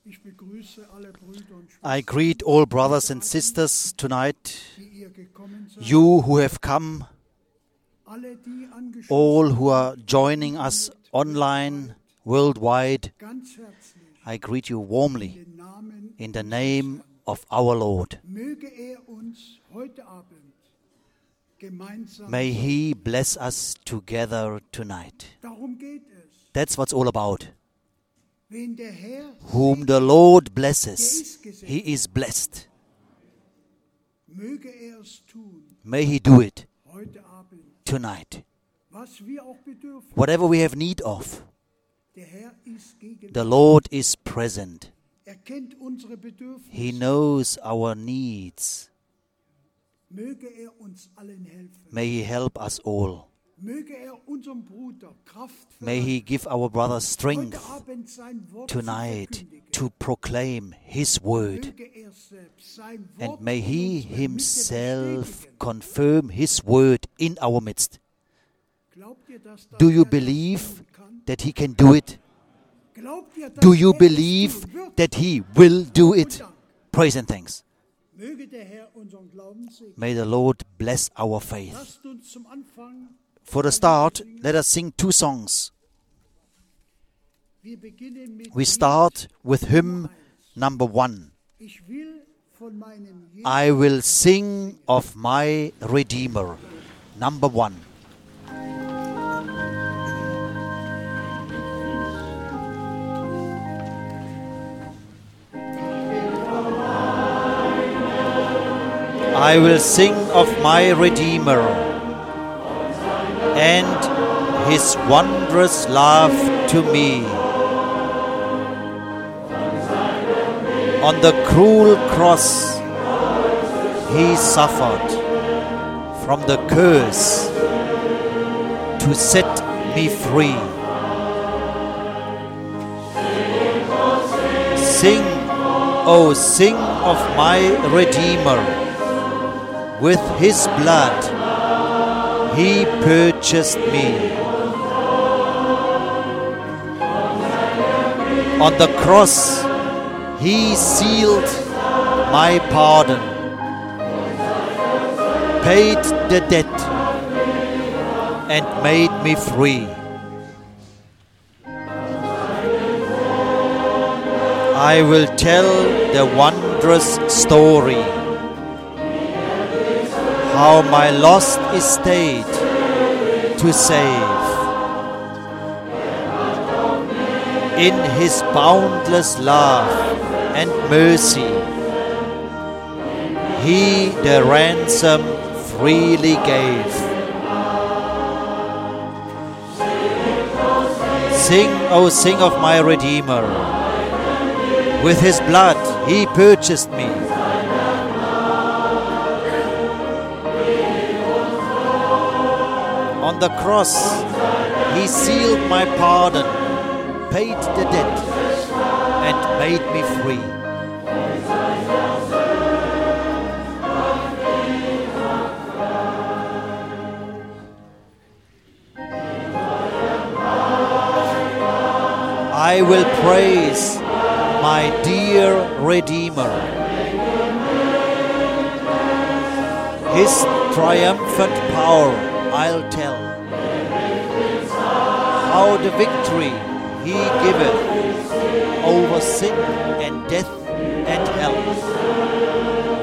Ich begrüße alle Brüder und I Schwestern, greet all brothers and sisters tonight, die ihr gekommen seid, you who have come, alle, die angeschlossen all who are sind, joining us online, worldwide. ganz herzlich I greet you warmly den Namen in the unseres name Herrn. of our Lord. Möge uns heute Abend gemeinsam May segnen. He bless us together tonight. Darum geht es. That's what's all about. Wen der Herr Whom the Lord blesses, ist gesegnet. he is blessed. Möge es tun May He do it heute Abend, tonight. was wir auch bedürfen. Whatever we have need of, Der Herr ist gegen the Lord is present. Er kennt unsere Bedürfnisse. He knows our needs. Möge uns allen helfen. May He help us all. Möge unserem Bruder Kraft May verleihen, He give our brother heute strength Abend sein Wort tonight zu verkündigen. to proclaim His word. Möge selbst sein Wort And may in He unserer Mitte Himself bestätigen. confirm His word in our midst. Glaubt ihr, dass Do you er das believe tun kann? that He can do it? Glaubt ihr, dass Do you es believe tun wird? that He will do it? Praise and thanks. Möge der Herr unseren Glauben segnen. May the Lord bless our faith. Lasst uns zum Anfang, For the start, let us sing two songs. wir beginnen mit We start with hymn number 1. Ich will von meinem Jesus I will sing of my Redeemer. Number 1. I will sing of my Redeemer and His wondrous love to me. On the cruel cross He suffered from the curse to set me free. Sing, oh sing of my Redeemer. With His blood He purchased me. On the cross He sealed my pardon, paid the debt and made me free. I will tell the wondrous story, how my lost estate to save. In His boundless love and mercy, He the ransom freely gave. Sing, oh sing of my Redeemer. With His blood He purchased me. On the cross He sealed my pardon, paid the debt and made me free. I will praise my dear Redeemer. His triumphant power I'll tell, how the victory He giveth over sin and death and hell.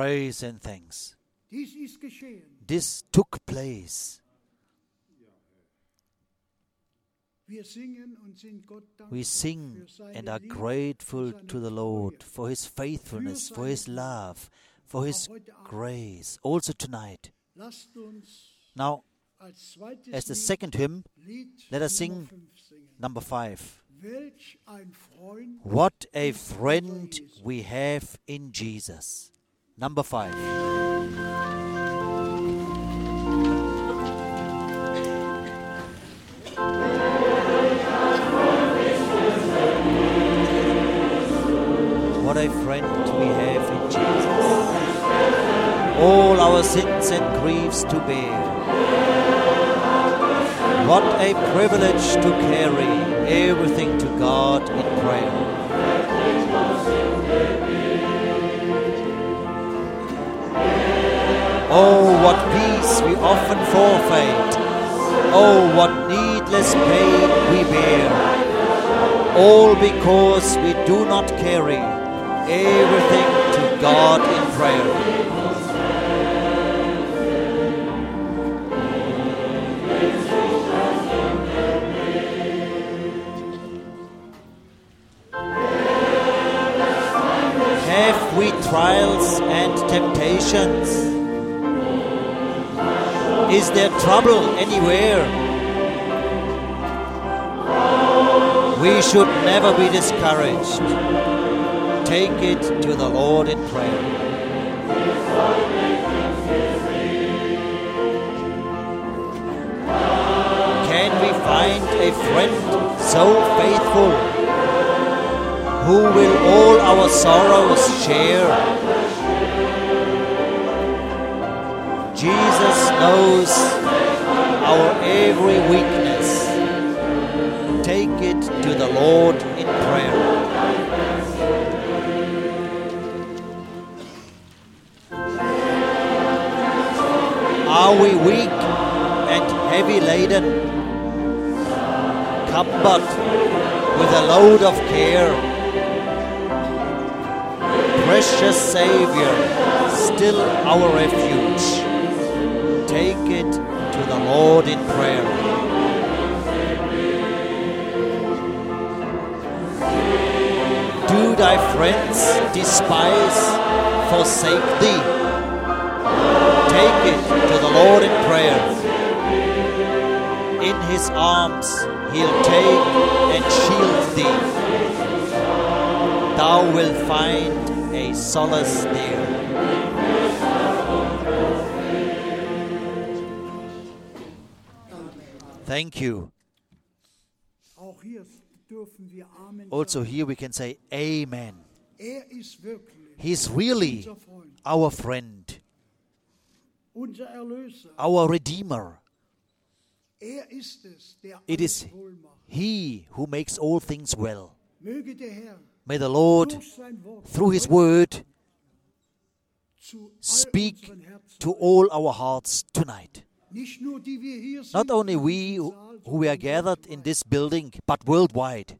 praise and thanks. Dies ist geschehen. This took place. Wir singen und sind Gott We dankbar sing für seine and are Liebe, grateful für seine to the Lord for His faithfulness, for His love, for His grace, also tonight. Lasst uns Now, als zweites as the Lied, second hymn, Lied let us Nummer sing 5 singen. number 5. Welch ein Freund, What a friend we have in Jesus. Number 5. What a friend we have in Jesus. All our sins and griefs to bear. What a privilege to carry everything to God in prayer. Oh, what peace we often forfeit. Oh, what needless pain we bear. All because we do not carry everything to God in prayer. Have we trials and temptations? Is there trouble anywhere? We should never be discouraged. Take it to the Lord in prayer. Can we find a friend so faithful, who will all our sorrows share? Jesus knows our every weakness. Take it to the Lord in prayer. Are we weak and heavy laden, cumbered with a load of care? Precious Savior, still our refuge. Take it to the Lord in prayer. Do thy friends despise, forsake thee? Take it to the Lord in prayer. In His arms He'll take and shield thee. Thou wilt find a solace there. Thank you. auch hier dürfen wir Amen Also sagen. here we can say Amen. Ist wirklich He's really unser Freund, our friend, unser Erlöser. our Redeemer. Ist es, der It alles is wohl macht. He who makes all things well. Möge der Herr May the Lord, durch sein Wort through His word, zu all speak unseren Herzen, to all our hearts tonight. nicht nur die wir hier sind, Not only in we diesem who Saal, we are sondern gathered in weltweit. this building, but worldwide.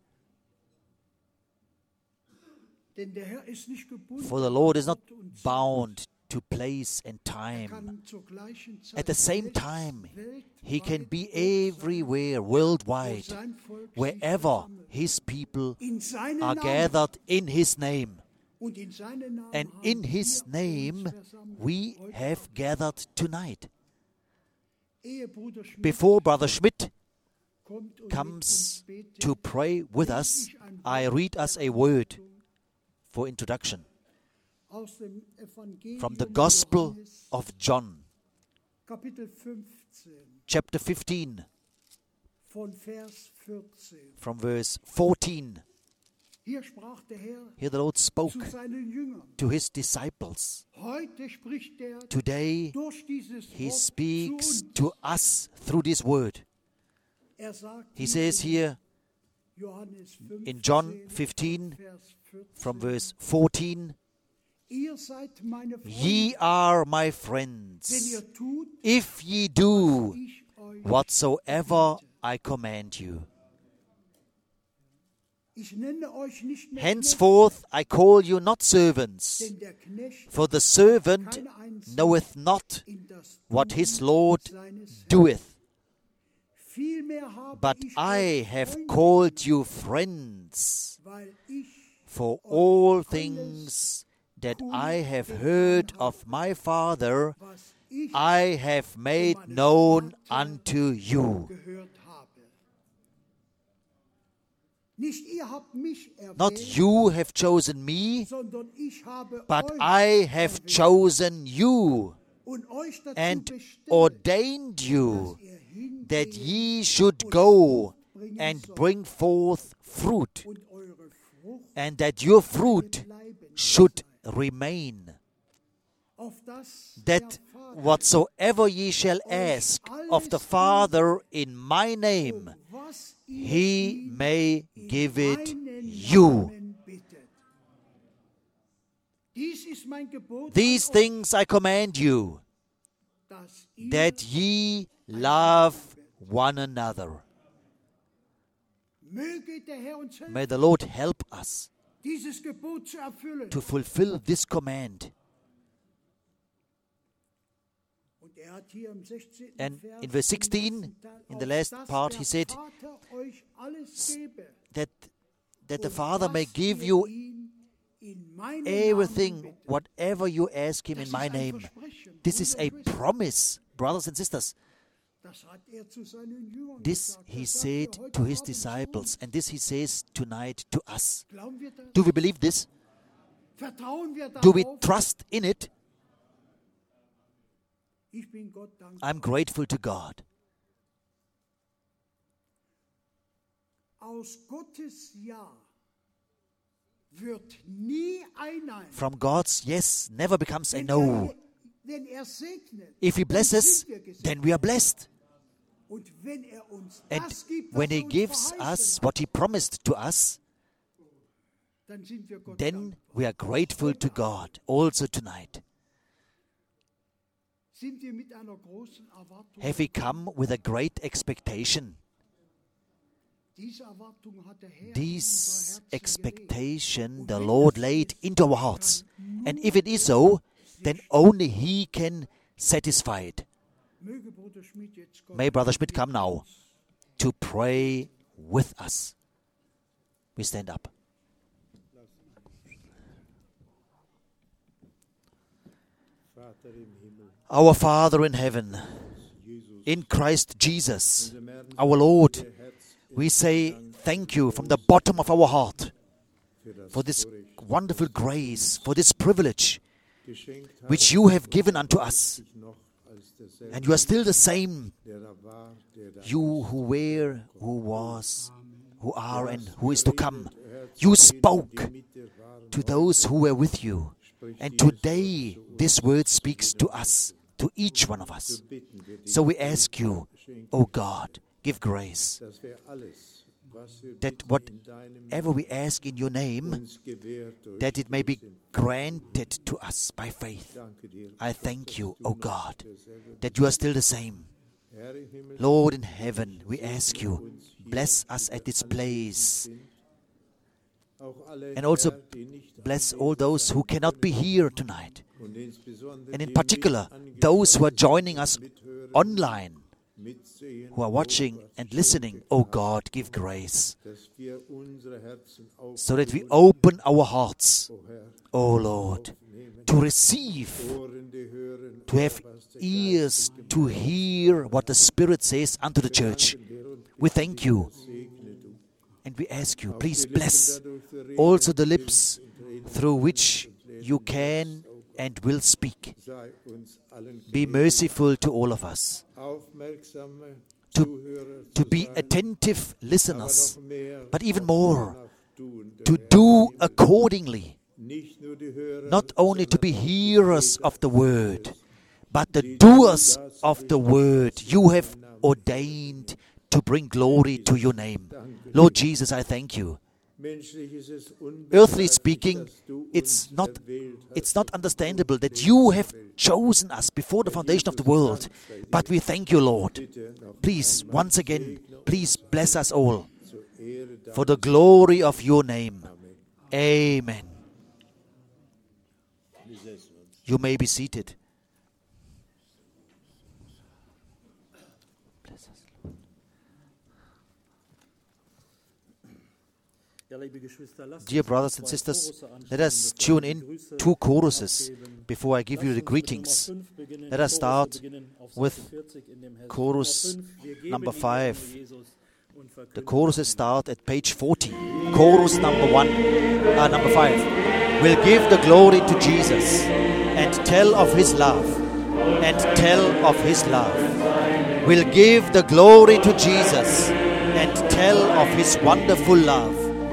Denn der Herr ist nicht gebunden For the Lord an is not Ort und Zeit. bound to place and Er time. kann zur gleichen Zeit At the same weltweit time, He can be Gott sein, everywhere, wo worldwide, sein Volk sich wherever versammelt. His people In seinen are Namen. gathered in His name. Und in seinen Namen And haben in wir His uns name versammelt. we Heute have Abend. gathered tonight. Ehe Bruder Schmidt Before Brother Schmidt kommt und comes mit uns betet, to pray with us, I read us a word for introduction aus dem Evangelium from the Gospel Johannes, of John, Kapitel 15, chapter 15, von Vers 14. from verse 14. Hier sprach der Herr Here the Lord spoke zu seinen Jüngern. to His disciples. Heute spricht er Today durch dieses He Wort zu speaks uns. to us through this word. Er sagt He hier says in here Johannes 15, in John 15, Vers 14, from verse 14, ihr seid meine Freunde, Ye are my wenn friends, ihr tut, if ye do ich euch whatsoever I command you. Ich nenne euch nicht mehr Henceforth I call you not servants, Knechte, denn der Knecht for the servant keine Einsicht knoweth not in das what Tun his Lord seines Herrn. doeth. Vielmehr habe But ich I euch have Freunde, called you friends, weil ich for all things that I have heard of my Father, was ich I have made known unto you. gehört habe. Nicht ihr habt mich Not erwählt, you have chosen me, sondern ich habe but euch I have erwählt chosen you und euch dazu and bestimmt, ordained you dass ihr hingeht that ye should go and bring forth fruit, und eure Frucht and that your fruit bleiben should remain, auf das that der Vater whatsoever ye shall ask of the Father in my name, was ihr he ihn may in give it meinen you. Namen bittet. Dies ist mein Gebot These an euch, things I command you, dass ihr that ye love one another. möge der Herr uns helfen, May the Lord help us dieses Gebot zu erfüllen. to fulfill this command. Und er hat hier im 16. And Vers in verse im 16, letzten Teil, in the auf last dass part, der he said Vater euch alles gebe, that the und Father may was give ihr you ihn in meinem Namen everything, bittet. whatever you ask him Das in my ist ein name. Versprechen, This is Brüder a und Schwestern. promise, brothers and sisters. Das hat er zu seinen Jüngern This gesagt. he Das sagt said er heute to his Abend zu disciples, uns. and this he says tonight to us. Glauben wir das? Do we believe this? Vertrauen wir Do we darauf? trust in it? Ich bin Gott dankbar. I'm grateful to God. Aus Gottes Ja wird nie ein Nein. From God's yes never becomes a no. Wenn er segnet, If he dann blesses, sind wir gesegnet. then we are blessed. Und wenn er uns And das gibt, when was he er uns gives verheißen us hat, what he promised to us, dann sind wir Gott then dankbar. we are grateful to God also tonight. Sind wir mit einer großen Erwartung? Have we come with a great expectation? Diese Erwartung hat der Herr in This unser Herzen gelegt. expectation the Lord laid into our hearts. And if it is so, then only He can satisfy it. Möge Bruder Schmidt jetzt kommen. May Brother Schmidt come now to pray with us. We stand up. Vater im Himmel, Our Father in heaven, Jesus, in Christ Jesus, unserem Herrn, our Lord, Herz we say thank you from the bottom of our heart für das for this Vorrecht wonderful grace, for this privilege geschenkt hat, which you have given unto us. sich noch als derselbe, And you are still the same, der da war, der da you who were, who was, who are, and who is to come. You spoke mit dir waren, to those who were with you. And today, this word speaks to us, to each one of us. bitten wir dich, So we ask you, O God, give grace, dass wir alles, was wir that bitten in deinem whatever we ask in your name, uns gewährt durch that it may be granted to us by faith. Danke dir, I thank you, O God, that you are still the same. Herr im Himmel, Lord in heaven, we ask you, bless us at this place, auch alle and also Herr, die nicht bless all those who cannot be here tonight, und insbesondere and in die particular, mit those who are angeschlossen joining us mithören, online, mitsehen, who are watching and listening. O God, give grace, dass wir unsere Herzen so that we open our hearts, O Herr, O Lord, to receive, Ohren, die hören, to have ears to hear what the Spirit says unto the church. We thank you, segne du. and we ask you, please bless also the lips through which you can and will speak. Sei uns allen Be merciful to all of us, aufmerksame to, Zuhörer to zu be sein, attentive aber listeners, noch mehr but even more, tun, to do accordingly, nicht nur die Hörer, not only to be hearers of the word, but the doers of the word you have ordained to bring glory to your name. Lord Jesus, I thank you. menschlich ist es Earthly unbegreiflich, speaking, dass du it's uns not erwählt hast. it's not understandable that you have chosen us before the foundation of the world. But we thank you, Lord. Bitte noch Please, once again, please bless us all zur Ehre for the glory of your name. Amen. You may be seated. Dear brothers and sisters, let us tune in 2 choruses before I give you the greetings. Let us start with chorus number 5. The choruses start at page 40. Chorus number 5. We'll give the glory to Jesus and tell of His love, and tell of His love. We'll give the glory to Jesus and tell of His wonderful love.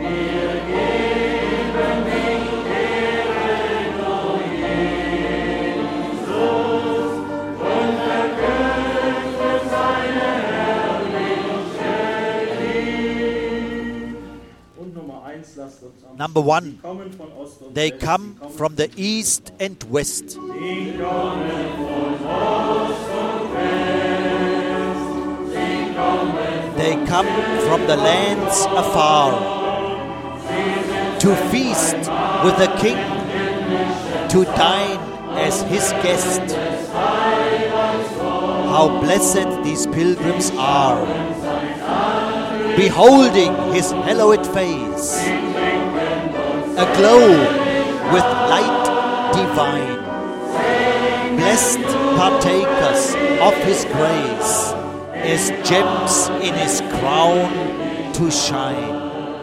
Number 1, they come from the east and west. They come from the lands afar to feast with the King, to dine as His guest. How blessed these pilgrims are, beholding His hallowed face, aglow with light divine, blessed partakers of His grace, as gems in His crown to shine.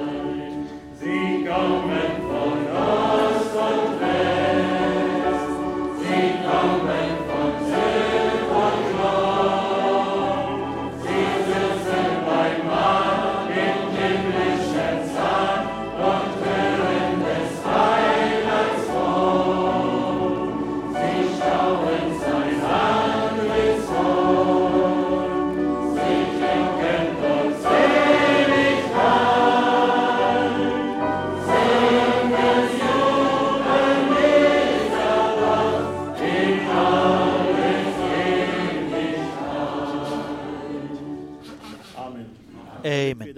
Amen.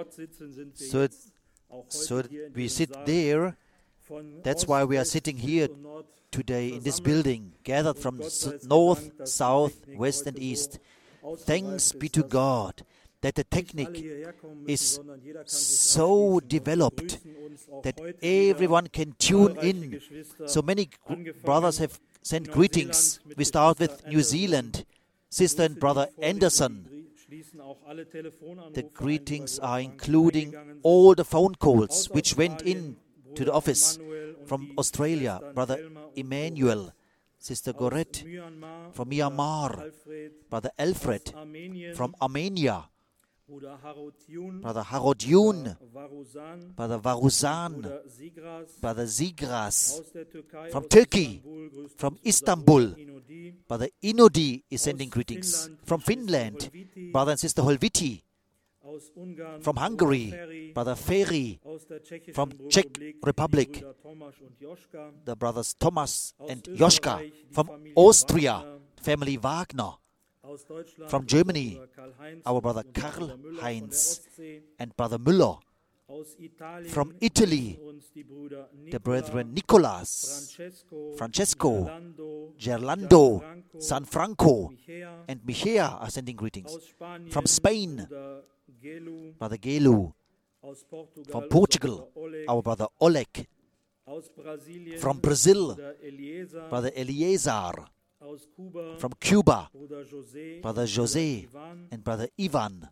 So we sit there. That's why we are sitting here today in this building, gathered from north, south, west and east. Thanks be to God that the technique is so developed that everyone can tune in. So many brothers have sent greetings. We start with New Zealand, Sister and Brother Anderson. The greetings are including all the phone calls which went in to the office from Australia. Brother Emmanuel, Sister Gorette from Myanmar, Brother Alfred from Armenia, Brother Harodyun, Brother Varuzan, Brother Zigras from Turkey, from Istanbul. Brother Inodi is sending greetings from Finland. Brother and Sister Holviti from Hungary. Brother Ferry from Czech Republic. The brothers Thomas and Joschka from Austria. Family Wagner. From Germany, our brother Karl Heinz and brother Müller. From Italy, the brethren Nicolas, Francesco, Gerlando, Sanfranco, and Michea are sending greetings. From Spain, Brother Gelu. From Portugal, our brother Oleg. From Brazil, Brother Eliezer. From Cuba, Brother Jose and Brother Ivan.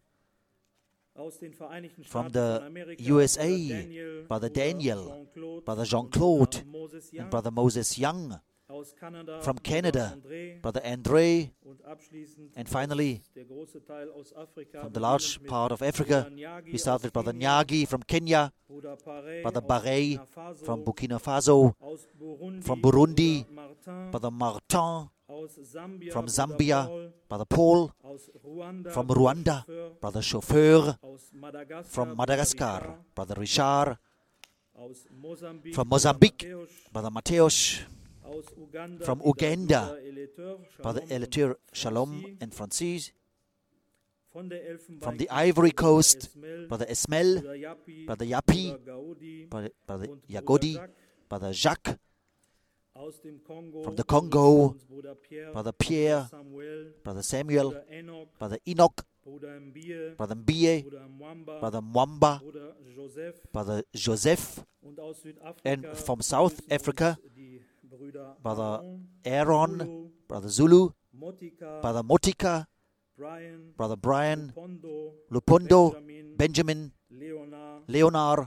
From the USA, Brother Daniel, Brother Jean-Claude and Brother Moses Young. From Canada, Brother Andre. And finally, from the large part of Africa, we start with Brother Nyagi from Kenya, Brother Barre from Burkina Faso, from Burundi, Brother Martin from Zambia, Brother Paul, from Rwanda, Brother Chauffeur, from Madagascar, Brother Richard, from Mozambique, Brother Mateus, from Uganda, Brother Eleteur Shalom and Francis, from the Ivory Coast, Brother Esmel, Bruder Jappi, Brother Yappi, Bruder Gaudi Brother und Jagodi, Bruder Jacques. Brother Jacques, Aus dem Kongo, from the Congo, Bruder Pierre, Brother Pierre, Samuel, Brother Samuel, Bruder Enoch, Brother Enoch, Bruder Mbie, Brother Mbie, Bruder Mwamba, Brother Mwamba, Bruder Joseph. Brother Joseph, Und aus Südafrika and from South grüßen Africa, uns die Brüder Brother Aaron, Aaron, Zulu, Brother Zulu, Motika, Brother Motika, Brian, Brother Brian, Pondo, Lupondo, Benjamin, Benjamin, Leonard, Leonard,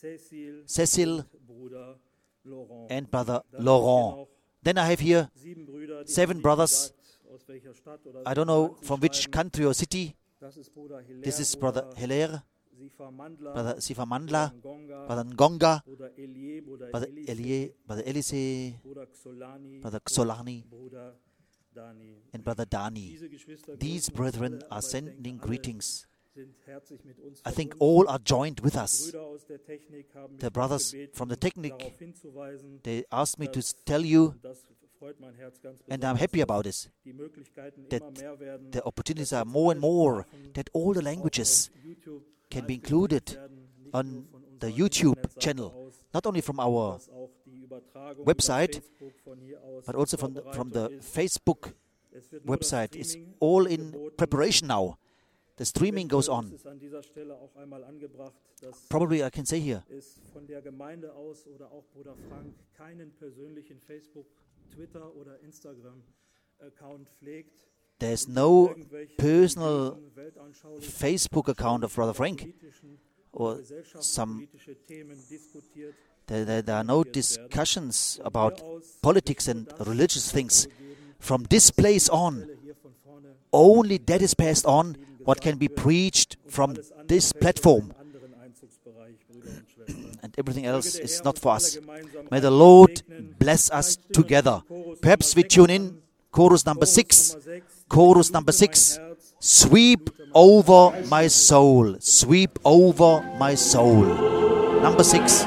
Cecil, und Bruder Laurent. and Brother Dann Laurent. haben Then I have here wir noch 7 Brüder, die 7 haben nicht brothers. gesagt, aus welcher Stadt oder I don't know Land sie from which schreiben. country or city. Das ist Bruder Hilaire, This is Brother Hilaire, Sifa Mandla, Brother Sifa Mandla, Ngonga, Brother Ngonga, Bruder Elie, Bruder Brother Elise, Elie, Brother Elise, Bruder Xolani, Brother Xolani, Bruder Dani. and Brother Dani. Diese Geschwister These grüßen uns brethren alle, are aber ich sending denke, alle greetings. sind herzlich mit uns I think verbunden. all are joined with us. Brüder aus der Technik haben The mich brothers gebeten, from the Technik, darauf hinzuweisen, they asked me to dass- tell you, und das freut mein Herz ganz and I'm besonders, happy dass about this, die Möglichkeiten that immer mehr werden, the opportunities dass are jetzt more and alle more, Sprachen that all the auch languages auf YouTube can be live included gesendet werden, nicht on nur von the unserer YouTube Internetseite channel, aus, not only from our dass auch die Übertragung website, über Facebook von hier aus but also in from the Vorbereitung ist. Facebook Es wird nur das website. It's Streaming all in angeboten. preparation now. The streaming goes Eventuell on. ist es an dieser Stelle auch einmal angebracht, dass Probably I can say here, es von der Gemeinde aus oder auch Bruder Frank keinen persönlichen Facebook, Twitter oder Instagram-Account pflegt. there's und no irgendwelche personal religiösen, weltanschaulichen, Facebook account of Brother Frank, politischen or oder some. gesellschaftspolitische Themen diskutiert. There are no discussions about politics and religious things. From this place on, Hier von vorne only that is passed on what can be preached from alles andere this fällt in platform, einen anderen Einzugsbereich, Brüder und Schwestern. and everything else Möge der is Herr not uns for alle us. gemeinsam May the reich Lord segnen. bless us Vielleicht stimmen together. wir Chorus Perhaps Nummer we tune 6 in an. chorus number Chorus 6. Nummer 6. Chorus number 6. Sweep over my soul. Sweep over my soul. Number 6.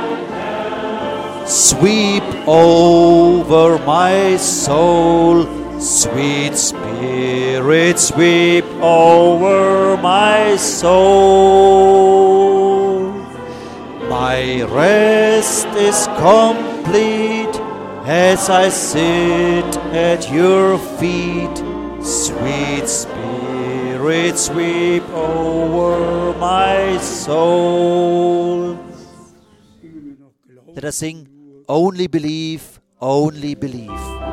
Sweep over my soul. Sweet Spirit, sweep over my soul. My rest is complete as I sit at your feet. Sweet Spirit, sweep over my soul. Let us sing, only believe, only believe.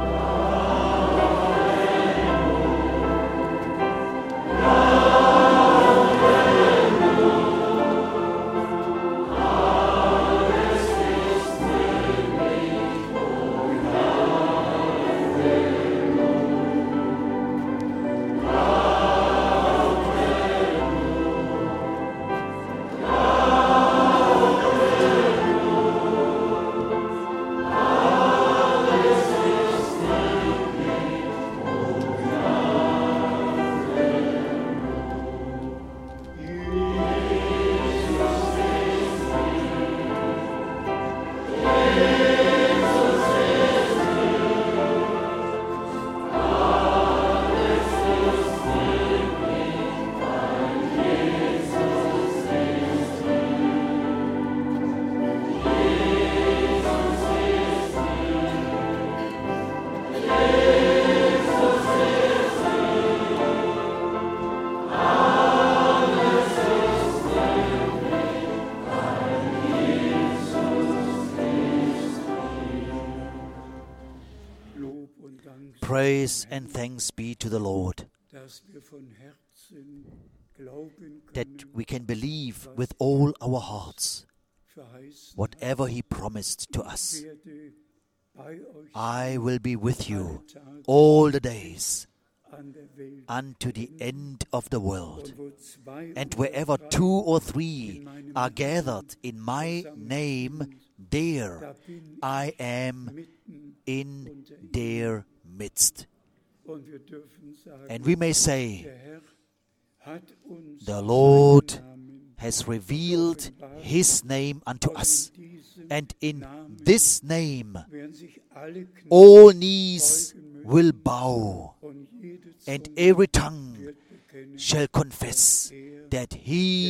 Lob und Dank, Praise and thanks be to the Lord, dass wir von Herzen glauben that können, we can believe with all our hearts verheißen, whatever He promised to us. werde bei euch I will be with you alle Tage all the days an der Welt. unto the end of the world. Und wo zwei And oder wherever drei 2 or 3 are gathered in my name, there da bin I am mitten in unter ihnen. their midst. Und wir dürfen sagen, And we may say, der Herr hat uns the Lord seinen Namen has revealed His name unto und us. in diesem And in Namen this name, werden sich alle Knie all knees will bow, und jede and Zunge every tongue wird bekennen, shall confess er that He der Herr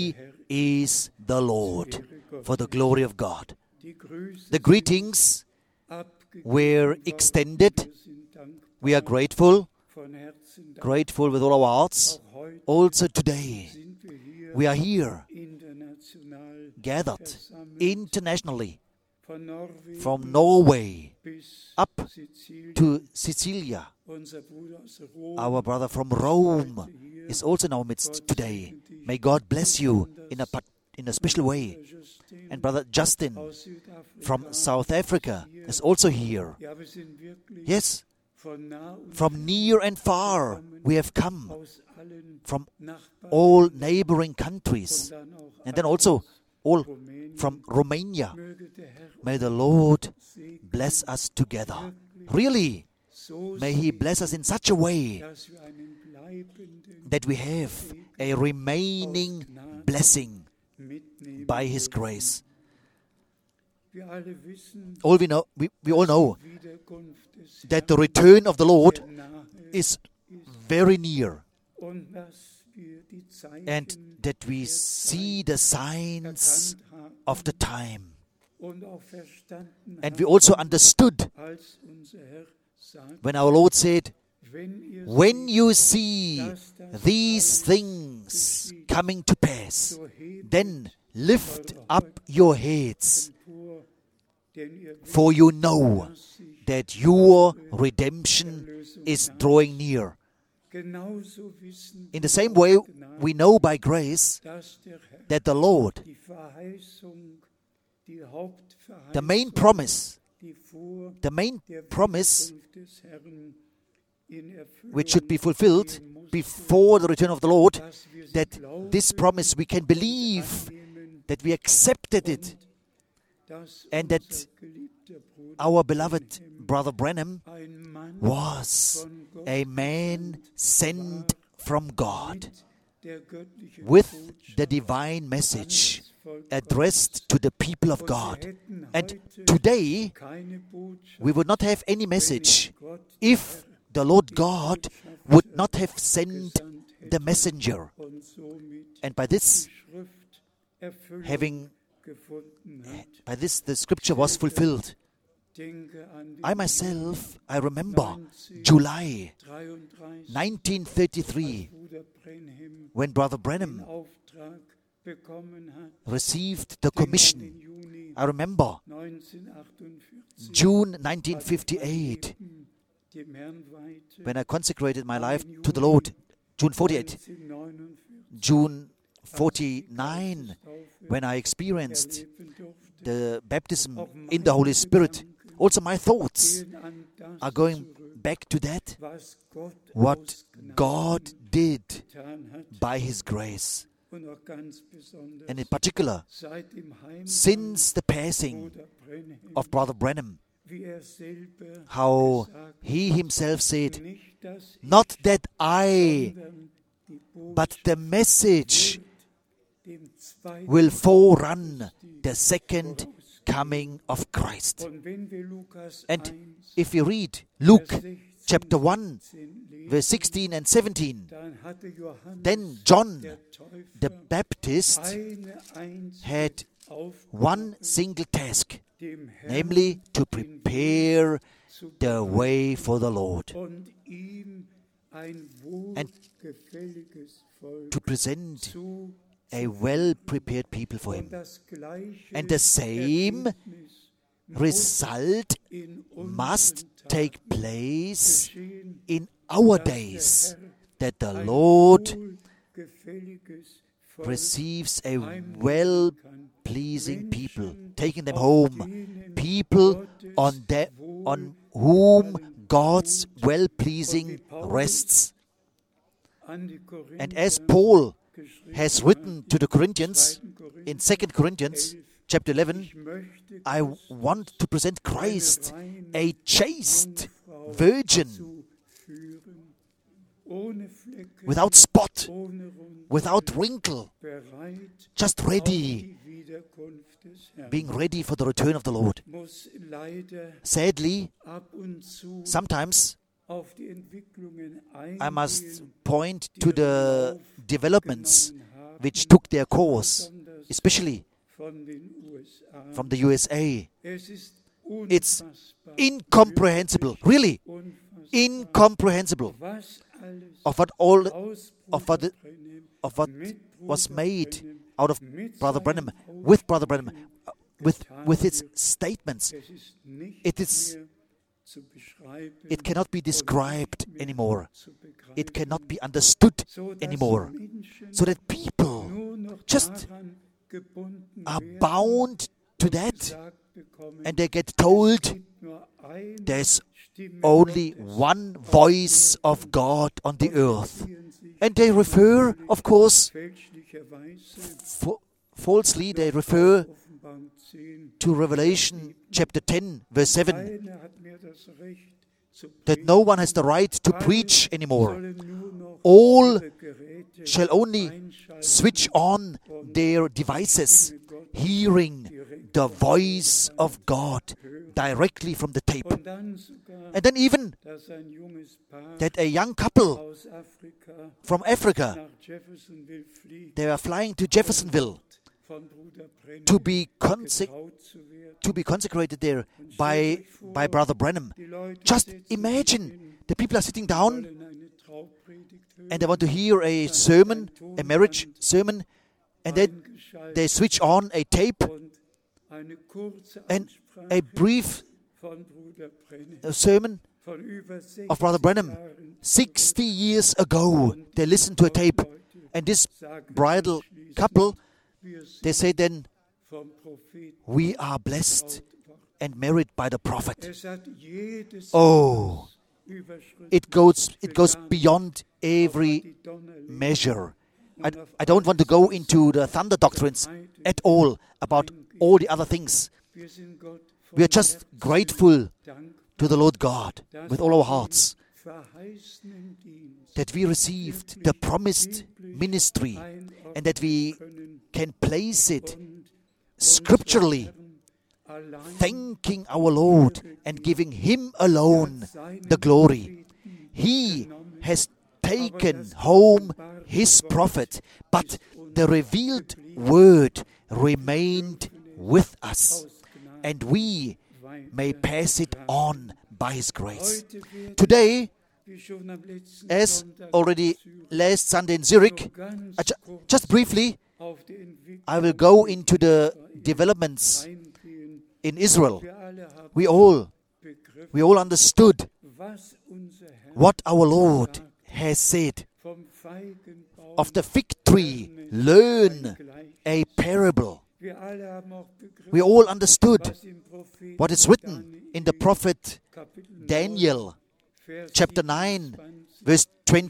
is the Lord, for the glory of God. Die Grüße The greetings abgegeben were worden. extended. Wir sind dankbar, We are grateful von Herzen dankbar. grateful with all our hearts. Auch heute Also today, sind wir hier we are here international gathered versammelt, internationally von Norwegen from Norway bis up Sizilien. to Sicilia. Unser Bruder aus Rom Our brother from Rome is also in our midst today. May God bless you in a special way. Justin And brother Justin aus Südafrika. from South Africa is also here. Ja, wir sind wirklich Yes, von nah und from near and far we have come, aus allen from Nachbarn all neighboring und countries, dann auch and then also all Rumänien. from Romania. Möge der Herr May the Lord segnen, bless us together. Really, so may He bless us in such a way dass wir einen bleibenden that we have a remaining blessing mitnehmen. by His grace. Wir alle wissen, All we all know die Wiederkunft des that the return of the Lord Herrn nahe is very near, und dass wir die Zeichen and that we see the signs erkannt haben of the time. und auch verstanden And we haben, also understood als unser Herr sagt, when our Lord said, wenn ihr when seht, you see dass das these alles things geschieht, coming to pass, so hebt then lift up your heads, empor, denn ihr wisst, for you know dass sich that your redemption is drawing near. genauso wissen In the same way, wir Gnade, we know by grace dass der Herr that the Lord, die Verheißung, die Hauptverheißung, the main promise, die vor the main der promise Wiederkunft des Herrn in Erfüllung which should be fulfilled gehen musste, before the return of the Lord, dass wir sie that glauben this promise we can believe, annehmen that we accepted it, und dass and unser that geliebter Bruder our beloved brother Branham ein Mann was von Gott a man sent from God mit der göttlichen with Botschaft the divine message ans Volk addressed to the people of Gottes. God. Wir hätten And heute today keine Botschaft, we would not have any wenn message nicht Gott if the Lord God would not have sent the messenger. und somit And by this, die Schrift Erfüllung having gefunden hat. by this the scripture was fulfilled. Denke an den I myself, I remember July 33, 1933, Bruder Brenhem when Brother den Branham Auftrag bekommen hat. received the Denk an commission. den Juni I remember 1948, June als 1958, Leben dem Herrn weihte. when I consecrated my life to the Lord. June 48, 1949 June 49, when I experienced erleben durfte. the baptism Auch in the Holy Spirit. Also my thoughts Gehen an das are going zurück, back to that, was Gott what aus Gnaden God did getan hat. by His grace. Und auch ganz besonders And in particular, seit dem Heimgang since the passing Bruder Brenhem, of Brother Branham, wie selber how gesagt he himself said, nicht, dass not that I, sondern die but the message dem zweiten will forerun the second coming of Christ. Und wenn wir Lukas And 1, if you read Luke Vers 16, chapter 1, 17 lesen, verse 16 and 17, dann hatte Johannes then John der Täufer the Baptist eine einzige had Aufgabe, one single task, dem Herrn namely to prepare zu the way for the Lord, und ihm ein And wohlgefälliges Volk to present zu a well-prepared people for und Him. das gleiche And the same Ergebnis result in must unseren take Tagen place geschehen, in our dass der days, Herr that the ein Lord wohlgefälliges Volk receives a heimholen kann. well-pleasing people, Menschen, taking them auf home, denen people Gottes on whom Wohlgefallen God's ruht. well-pleasing Und wie Paulus rests. An die Korinther And as Paul geschrieben has hat, written to the Corinthians, 2. Korinther in 2 Corinthians 11, chapter 11, ich möchte I Christus want to present Christ, eine a reine chaste Jungfrau virgin, zu führen, ohne Flecke, without spot, ohne Runzel, without wrinkle, bereit just auf ready, die Wiederkunft des Herrn. being ready for the return of the Lord. Muss leider Sadly, ab und zu sometimes auf die Entwicklungen I must eingehen, point die to ihren the Lauf developments genommen haben, which took their course, besonders especially von den USA. from the USA. Es ist It's unfassbar, incomprehensible, really unfassbar, incomprehensible, was alles of what all aus of what Bruder Branham, of what mit was Bruder made Branham, out of mit Brother seinen Branham, with Brother Branham, Aussagen with his getan wird. statements. Es ist nicht It is- mehr zu beschreiben It cannot be oder described nicht mehr anymore. zu begreifen, It cannot be understood so dass anymore. Menschen So that people nur noch just daran gebunden are werden, bound to that, gesagt bekommen, and they get told es gibt nur eine there's Stimme only Gottes one voice of God on the earth. ziehen sich And they refer, of course, fälschlicherweise falsely, they refer Offenbarung 10. to Revelation chapter 10, verse 7, Keiner hat mehr das Recht zu that no one has the right to Alle preach anymore. sollen nur noch All ihre Geräte shall only einschalten switch on their devices, hearing the voice of God directly from the tape. und dann sogar, And then even dass ein junges Paar that a young couple aus Afrika from Africa, nach Jeffersonville fliegt, they are flying to Jeffersonville von Bruder Brennan to be getraut zu werden. consecrated there by Brother Branham. Die Leute Just setzen sich imagine, hin, the people are sitting down wollen eine Traupredigt hören, and they want to hear a sermon, a marriage sermon, and then eingeschaltet they switch on a tape und eine kurze and Ansprache a brief von Bruder Brennan sermon von über 60 of Brother Branham. Jahren 60 years ago, they listened to a tape, and this sagen bridal anschließend, couple, wir sind they say then, vom Propheten we are blessed getraut worden. and married by the prophet. Es hat jedes Oh, überschritten, it goes begann beyond every die Donnerlichter measure. und auf I don't want to go into the thunder doctrines at all about all the other things. Wir sind Gott von We are just Herzen grateful dankbar, to the Lord God dass with all our wir hearts den verheißenen Dienst that we received the promised ministry and that we können can place it und scripturally, unseren Herrn allein thanking our Lord and giving Him alone the glory. He has taken home His prophet, but the revealed word remained with us, and we may pass it on by His grace. heute wird, Today, wie schon am letzten as Sonntag already in Zürich, last Sunday in Zurich, nur ganz kurz just briefly, auf die Entwicklung I will go into the developments eingehen. in Israel. Wir alle haben We all begriffen, understood was unser Herr what our Lord has said. vom Feigenbaum Of the fig tree, learn a parable. Wir alle haben auch begriffen, We all understood was im Propheten what is written Daniel in the prophet Kapitel 9, Daniel, Vers chapter 9, 27, verse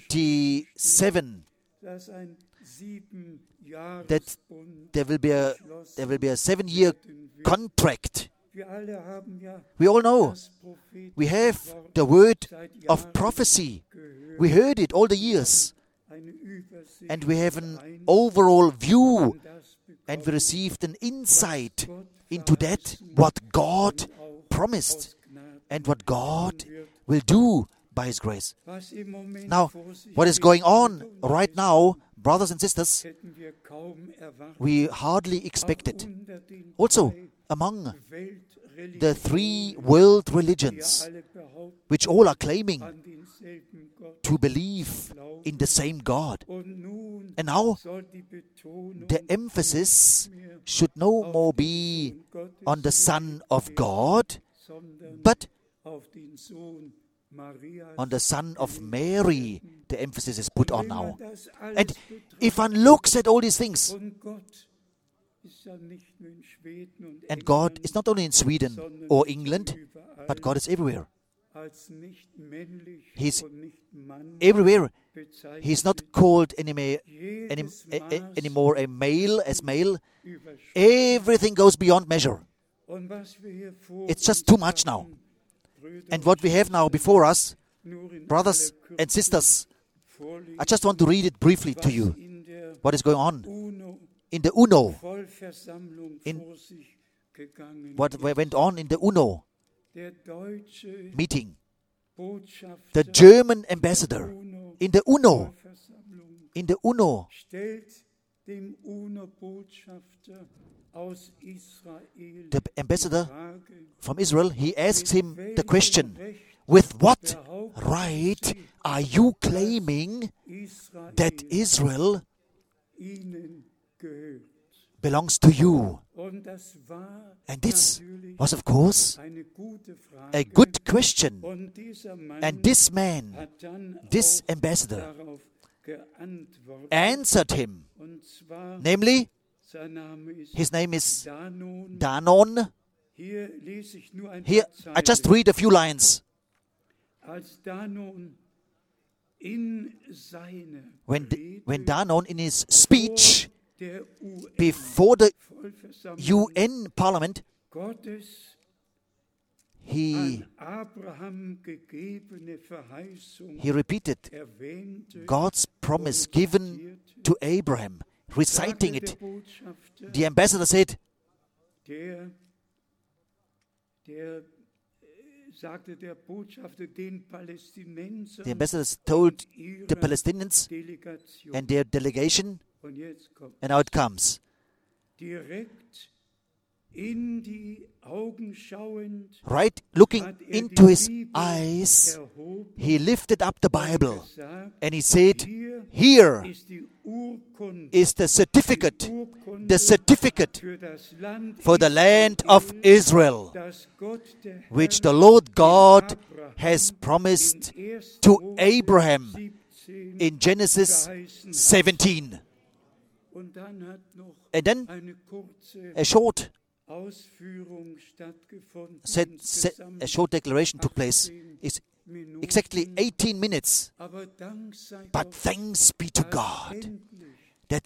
27, dass ein 7 that there will be a 7-year contract. Wir alle haben ja We all know das Prophetenwort we have the word seit of Jahren prophecy. gehört, We heard it all the years, eine Übersicht and we have an Einsicht overall view, in das and we bekommen, received an insight Gott into that, verheißen what God und auch promised aus Gnade and what God tun wird. will do by His grace. Was im Moment Now, vor sich what is geht, going on und right now, brothers and sisters, hätten wir kaum erwartet. we hardly expected. Auch unter den Also, drei among Weltreligionen, the 3 world die religions, alle behaupten, which all are claiming an denselben Gott to believe in the same God. und nun And now, soll die Betonung the emphasis nicht mehr should no auf more den be Sohn Gottes on the Son of gelegt God, sondern but auf den Sohn Marias. on the Son of Mary. The emphasis is put on Wenn man now. das alles And betrachtet, if one looks at all these things, und Gott ist ja nicht nur in Schweden und and God England, is not only in Sweden sondern or ist England, überall but God is everywhere. als nicht männlich He's und nicht Mann Everywhere. bezeichnet, He's not called anymore jedes a male as male. überschreitet. Everything goes beyond measure. Und was wir hier vor It's just uns too much now. haben, Brüder And what we have now before us, nur in brothers aller and Kürze sisters, vorliegt, I just want to read it briefly to was you. in der What is going on UNO in the UNO? Vollversammlung In- vor sich gegangen What ist. went on in the UNO Der deutsche meeting? Botschafter The German ambassador UNO in the UNO, Vollversammlung in the UNO, stellt dem UNO-Botschafter aus Israel The ambassador Frage, from Israel, he asks him the question, with what right are you claiming Israel that Israel ihnen gehört. belongs to you? Und das war And this natürlich was, of course, eine gute Frage. a good question. Und dieser Mann And this man, hat dann this auch ambassador, darauf geantwortet. answered him, Und zwar, namely, sein Name ist his name is Danon. Danon. Hier lese ich nur ein Here, paar I just Zeilen. read a few lines. Als Danon in seine When Rede Danon, in his speech vor der UN before the Vollversammlung UN Parliament, Gottes he an Abraham gegebene Verheißung repeated erwähnte, God's promise given to Abraham, reciting sagte it. der Botschafter, The ambassador said, sagte der Botschafter den Palästinensern the ambassador told und ihrer the Palestinians Delegation. and their delegation, Und jetzt kommt and now it comes, direkt in die Augen schauend, right, looking hat into die his Bibel eyes, erhoben he lifted up the und Bible gesagt, and he said, hier here ist die Urkunde, is the certificate, die Urkunde the certificate für das Land for the land of Israel, Israel, das Gott der Herr which the Lord God Abraham has promised in 1. to Mose Abraham 17 in Genesis verheißen hat. 17. Und dann hat noch And then eine kurze a short Ausführung stattgefunden. a short declaration took place. It's Minuten. exactly 18 minutes. Aber Dank sei But Gott, thanks be to dass God endlich that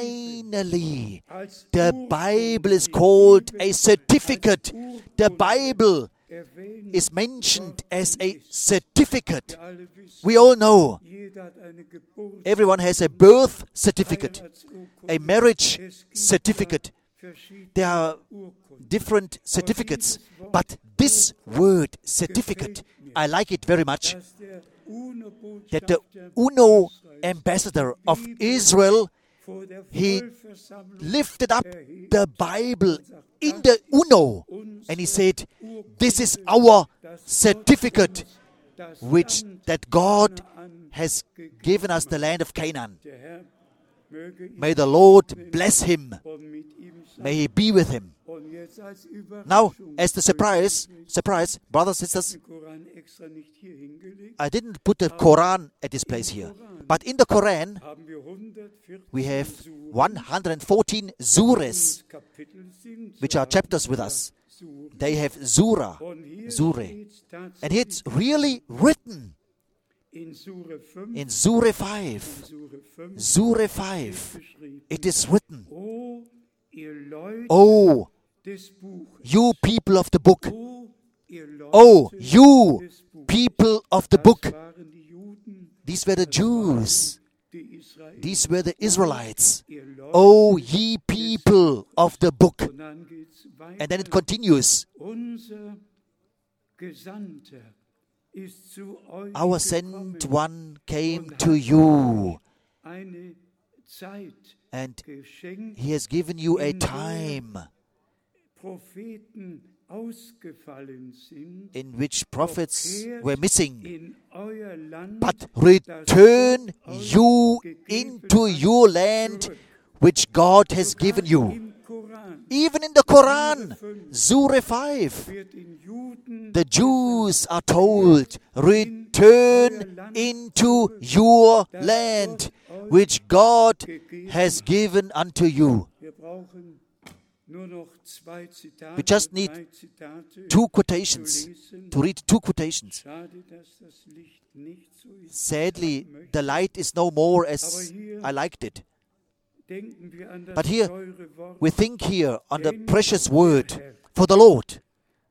finally als the Urkunde, Bible is die called Bibel a certificate. als The Urkunde Bible erwähnt is mentioned as a worden ist. certificate. Wir alle wissen, We all know jeder hat eine Geburt, everyone has a birth certificate, Heiratsurkunde, a marriage es gibt certificate. verschiedene There are Urkunden. different certificates, but this word certificate, I like it very much, Dass der UNO-Botschafter that the UNO Israels ambassador die of Bibel Israel vor der he Vollversammlung lifted up erhebt the Bible und sagt, in das the UNO ist and he unsere said, Urkunde, this is our dass Gott certificate uns das which Land that God Kanaan has gegeben given us hat. the land of Canaan. Der Herr möge ihn May the Lord segnen bless him. und mit ihm sein. May he be with him. Und jetzt als Now, Überraschung as the surprise, brothers and sisters, den Koran extra nicht hier hingelegt, I didn't put the Quran at this place here. But in the Quran, haben wir 114 we have Suren, 114 surahs, Kapitel sind which are zwar chapters with us. Suren. They have surah, Und hier Sure. steht's and tatsächlich it's really written in Sure 5, in Surah 5. Sure 5 Surah 5. beschrieben. It is written, O ihr Leute Oh, des Buches, you people of the book. O ihr Leute Oh, you des Buches. people of the Das book. waren die Juden, These were the Jews. die Israeliten. These were the Israelites. Ihr Leute, Oh, ye people of the book. und dann geht's weiter. And then it continues. Unser Gesandter ist zu euch Our gekommen, sent one came to you, eine Zeit and geschenkt, he has given you a time Propheten ausgefallen sind, in which prophets were missing. in euer Land, But das return Gott euch you gegeben into hat, your land zurück. which God has Sogar given you. Im Koran Even in the Quran, Surah 5, wird in Juden the Jews are told, return into your land which God has given unto you. Wir brauchen nur noch zwei Zitate, We just need drei Zitate Two zu quotations, lesen. to read two quotations. Schade, dass das Licht nicht so ist. Sadly, Ich möchte- the light is no more as I liked it. Denken wir an das But here, teure Wort. We think here on the precious word for the Lord.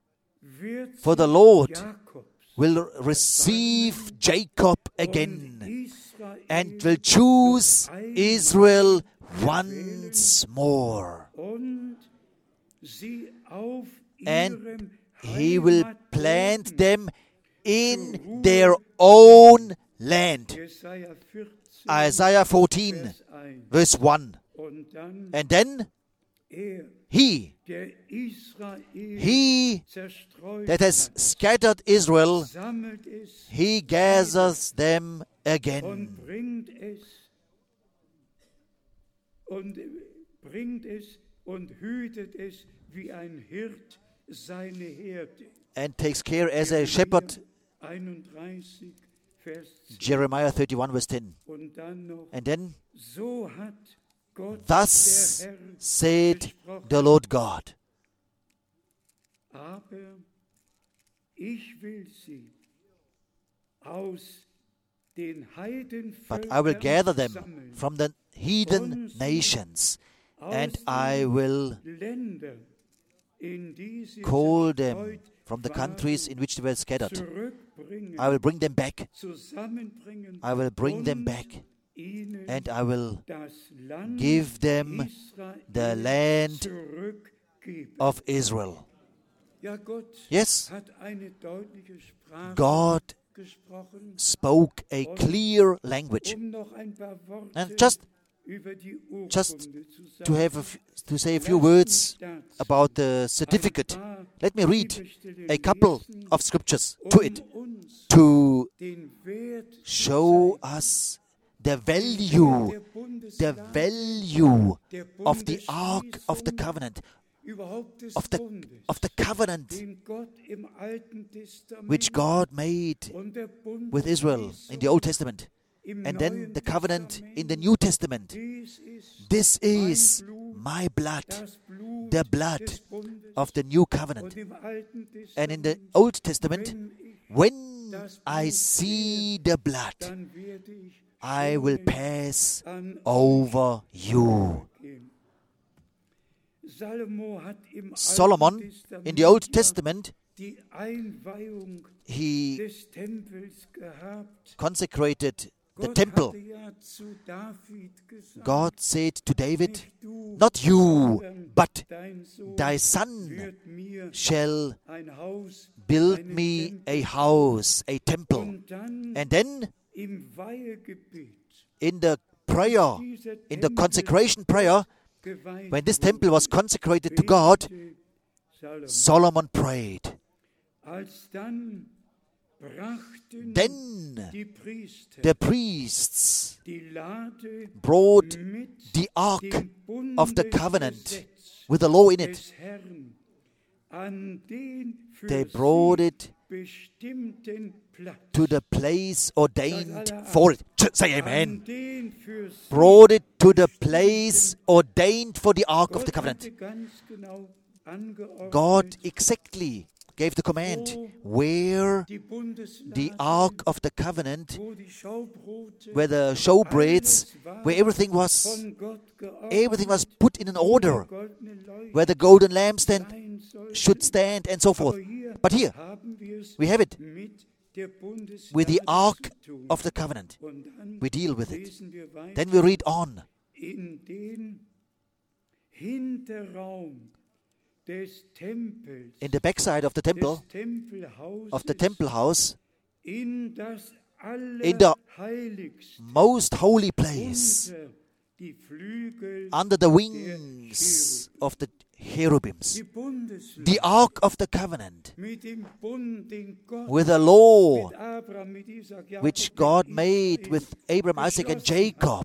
Wird For the sich Lord Jakobs will receive Jacob und again Israel and will choose Israel once more. und sie auf And ihrem he will Heimatboden. plant them in their own land. Jesaja 14, Isaiah 14, Vers 1. verse 1. Und dann And then He der Israel zerstreut that has hat, scattered Israel, sammelt es He gathers them und again. bringt es und hütet es wie ein Hirt seine Herde. And takes care as a shepherd. 31, Vers 10. Jeremiah 31 verse 10. Und dann noch, And then, so hat Gott thus der Herr said gesprochen. the Lord God, Aber ich will sie aus den but I will gather them sammeln, from the heathen nations, and I will Länder, in die sie call them zerstreut from the waren, countries in which they were scattered. zurückbringen, I will bring them back. zusammenbringen I will bring them und back, ihnen and I will das Land give them Israel the land zurückgeben. of Israel. Ja, Gott Yes, hat eine deutliche Sprache God gesprochen, spoke a clear language. noch ein paar Worte And just über die just Urkunde zu to sagen. to say a few words about the certificate, let me read a couple of scriptures to it uns to den Wert show us the value of the Ark of the Covenant, überhaupt des of the Bundes, covenant den Gott im Alten Testament which God made und der Bund with Israel in the Old Testament, im and then Neuen the covenant Testament. in the New Testament. Dies ist This is my blood, das Blut the blood des Bundes. of the new Und covenant. im Alten And in the Testament, Old Testament, wenn ich when I see the blood, dann werde ich I will pass an over you. gehen. Salomo hat im Solomon, Alten Testament in the Old Testament, die Einweihung he des Tempels gehabt. consecrated the Gott temple. hatte ja zu David gesagt, God said to David, nicht du, not you, sondern but dein Sohn thy son wird mir shall ein Haus, build einen me Tempel a house, a temple. und dann And then im Weihegebet in the prayer, dieser in the Tempel consecration prayer, geweiht when this temple was consecrated to God, betete Salomo. Solomon prayed. Als dann brachten Then die Priester the priests die Lade brought mit the ark dem of the covenant Bundesgesetz with the law in it. des Herrn an den für They sie brought it bestimmten Platz. to the place ordained for it. Say amen. An den für sie Brought it to the place ordained for the ark of the Gott covenant. hatte ganz genau angeordnet, God exactly gave the command where die Bundeslade, the ark of the covenant, wo die Schaubrote, where the showbreads, alles war where everything was von Gott geordnet, everything was put in an order, goldene Leuchte where the golden lampstand sein sollte. should stand, and so forth. Aber hier But here haben wir es we have it mit der Bundeslade with the ark zu tun. of the covenant. Und dann We deal with it. lesen wir weiter Then we read on. in den Hinterraum des Tempels, In the backside of the temple, des Tempelhauses, of the temple house, in das in the Allerheiligste, most holy place, unter die Flügel, under the wings of the cherubims, die Bundeslade, the ark of the covenant, mit dem Bund, den Gott with a law mit Abraham, mit Isaac, Jakob, which mit God Israel made with Abraham, Isaac, and Jacob.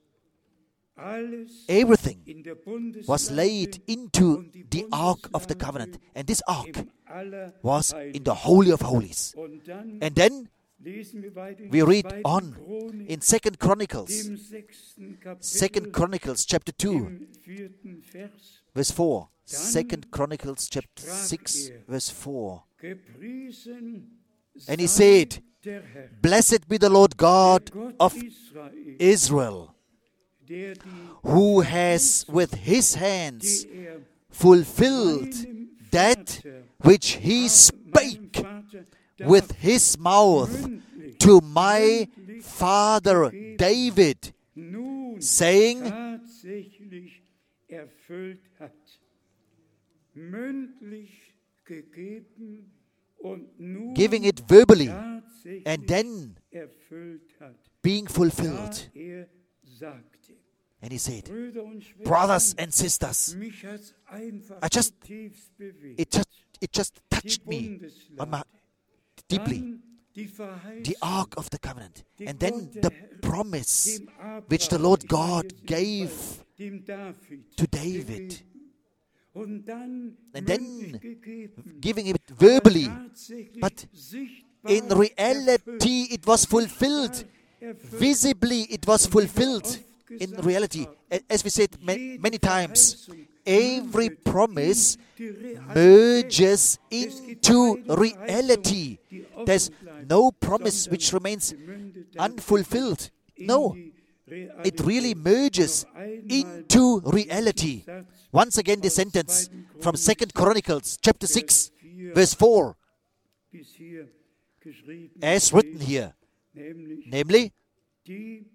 alles Everything in der Bundeslade was laid into und die the ark of the Bundeslade covenant. And this ark im was Allerheiligsten. in the Holy of Holies. Und dann And then lesen wir weiter in we read 2. on Chronik, in 2 Chronicles, dem 6. Kapitel, 2 Chronicles chapter 2, im 4. Vers. verse 4. Dann 2 Chronicles chapter sprach 6, verse 4. Gepriesen And he sei said, der Herr, Blessed be the Lord God Gott of Israel, Israel, der who has with his hands die fulfilled meinem that Vater, which he meinem spake Vater with his mouth mündlich, to my mündlich father gegeben, David, nun saying, tatsächlich erfüllt hat. Mündlich gegeben und nun giving it verbally tatsächlich and then erfüllt hat. being Da fulfilled. er sagte, And he said, Brüder und Schwestern, brothers and sisters, mich hat's einfach I just- zutiefst bewegt. it just Die touched me on my Bundeslade, deeply. dann die Verheißung, The Ark of the Covenant. die And then Gott the der Herr promise dem Abraham, which the Lord ich sage God jetzt im gave Fall, dem David to David. gegeben. Und dann And then mündlich gegeben, giving it verbally. aber tatsächlich But sichtbar in reality, it was fulfilled. erfüllt. Visibly, it was fulfilled. In reality, as we said many times, every promise merges into reality. There's no promise which remains unfulfilled. No, it really merges into reality. Once again, the sentence from 2 Chronicles chapter 6, verse 4, bis hier geschrieben as written here, nämlich namely, die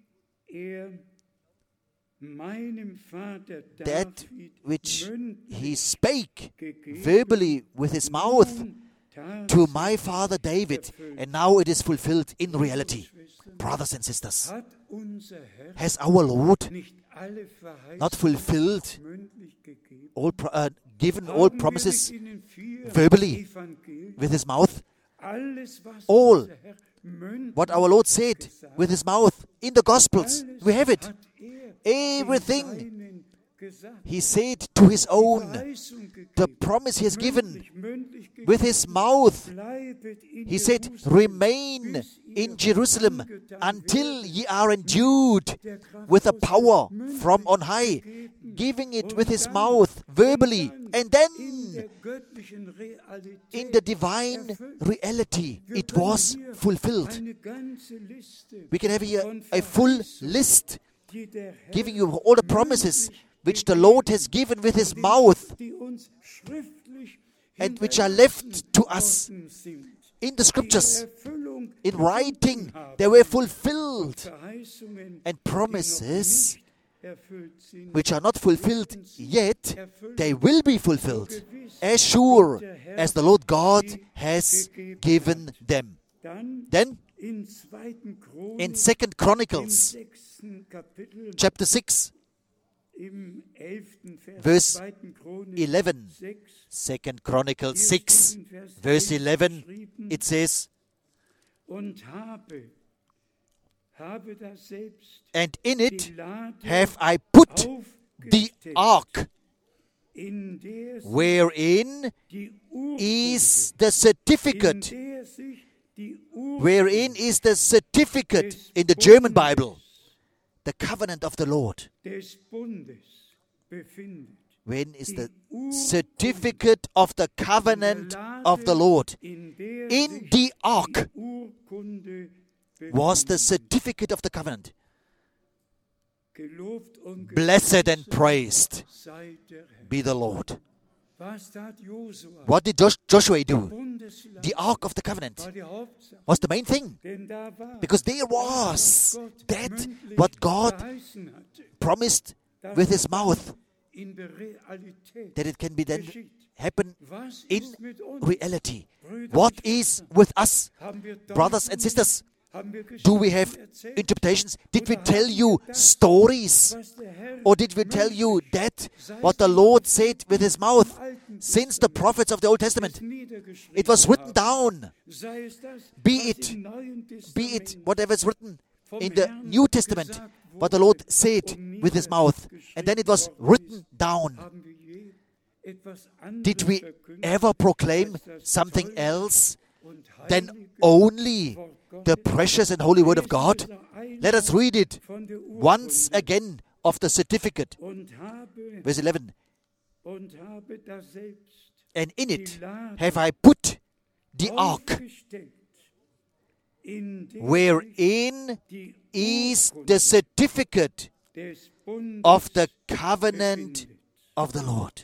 meinem Vater that David which mündlich he spake gegeben verbally with his mouth tat, to my father David, and now it is fulfilled in reality. Brothers and sisters, hat unser Herr has our Lord nicht alle not Verheißungen fulfilled mündlich gegeben? all given all Haben wir promises nicht in den 4 verbally Evangelien with his mouth? alles, was all unser Herr mündlich What our Lord said with his mouth in the Gospels, alles we have it. hat Everything seinen gesagt, he said to his own, Verheißung the gegeben, promise he has given mündlich with his mouth. bleibet in He said, Jerusalem, remain bis ihr in Jerusalem angetan until werdet ye are endued der Kraft with a aus power mündlich from on high, gegeben. giving it Und with his dann- mouth verbally, und and in then der göttlichen Realität in the divine erfüllt. reality Wir it können was hier fulfilled. eine ganze Liste We can have here von a full Verheißungen, list die der Herr giving you all the promises mündlich which the Lord has given with his mouth die uns schriftlich and which are left to us hinterlassen sind, in the scriptures, die Erfüllung in writing. gefunden haben. They were fulfilled, Verheißungen, and die noch promises nicht erfüllt sind, which are not fulfilled yet, they will be fulfilled, as sure as the Lord God has given them. dann Then, in 2. Chronik, in 2 im Chronicles 6. Kapitel, chapter 6, im 11. Vers, Verse 2. Chronik 11, 6, 2 Chronicles hier 6, steht in Vers verse 11 11, geschrieben, it says, und habe da selbst and in die it Lade have I put the aufgestellt, ark, in der sich wherein die Urkunde, is the in certificate, der sich die Urkunde wherein is the certificate in the German Bible, the covenant of the Lord. des Bundes befindet. When is the Die Urkunde certificate of the covenant of the Lord? in der In sich the ark die Urkunde was the befindet. certificate of the covenant. Gelobt und Blessed and gepriesen praised sei der Herr. be the Lord. Was tat Josua? What did Joshua do? Bundeslade The ark of the covenant war die Hauptsache. was the main thing, Denn da war, because there was Gott that mündlich what God verheißen hatte, promised dass with his mouth, in der Realität that it can be then geschieht. happen Was in ist mit uns? reality. Brüder What und is Schwestern? with us, Haben wir brothers and Deutungen? sisters? Haben wir Do we Geschichten have erzählt? interpretations? Did we Oder tell haben you wir das, stories? was der Herr Or did we tell you mündlich, that sei what the es Lord im said with his mouth Alten since the Testament, prophets of the Old Testament? niedergeschrieben It was written haben? down. Sei es das, Be was it- im Neuen Be it Testament whatever is written vom in the Herrn New Testament, gesagt what the wurde Lord said und with his mouth, and then it was niedergeschrieben worden written ist, down. haben wir je etwas anderes Did we verkündet ever proclaim als das something tolle else und than heilige only Wort the Gottes? precious and holy word of Lesen God? wir noch einmal Let us read it von der once Urkunde. again of the certificate. Und habe Verse 11. da selbst And in die it Lade have I put the ark, aufgestellt, in der sich wherein die is Urkunde the certificate des Bundes of the covenant befindet, of the Lord,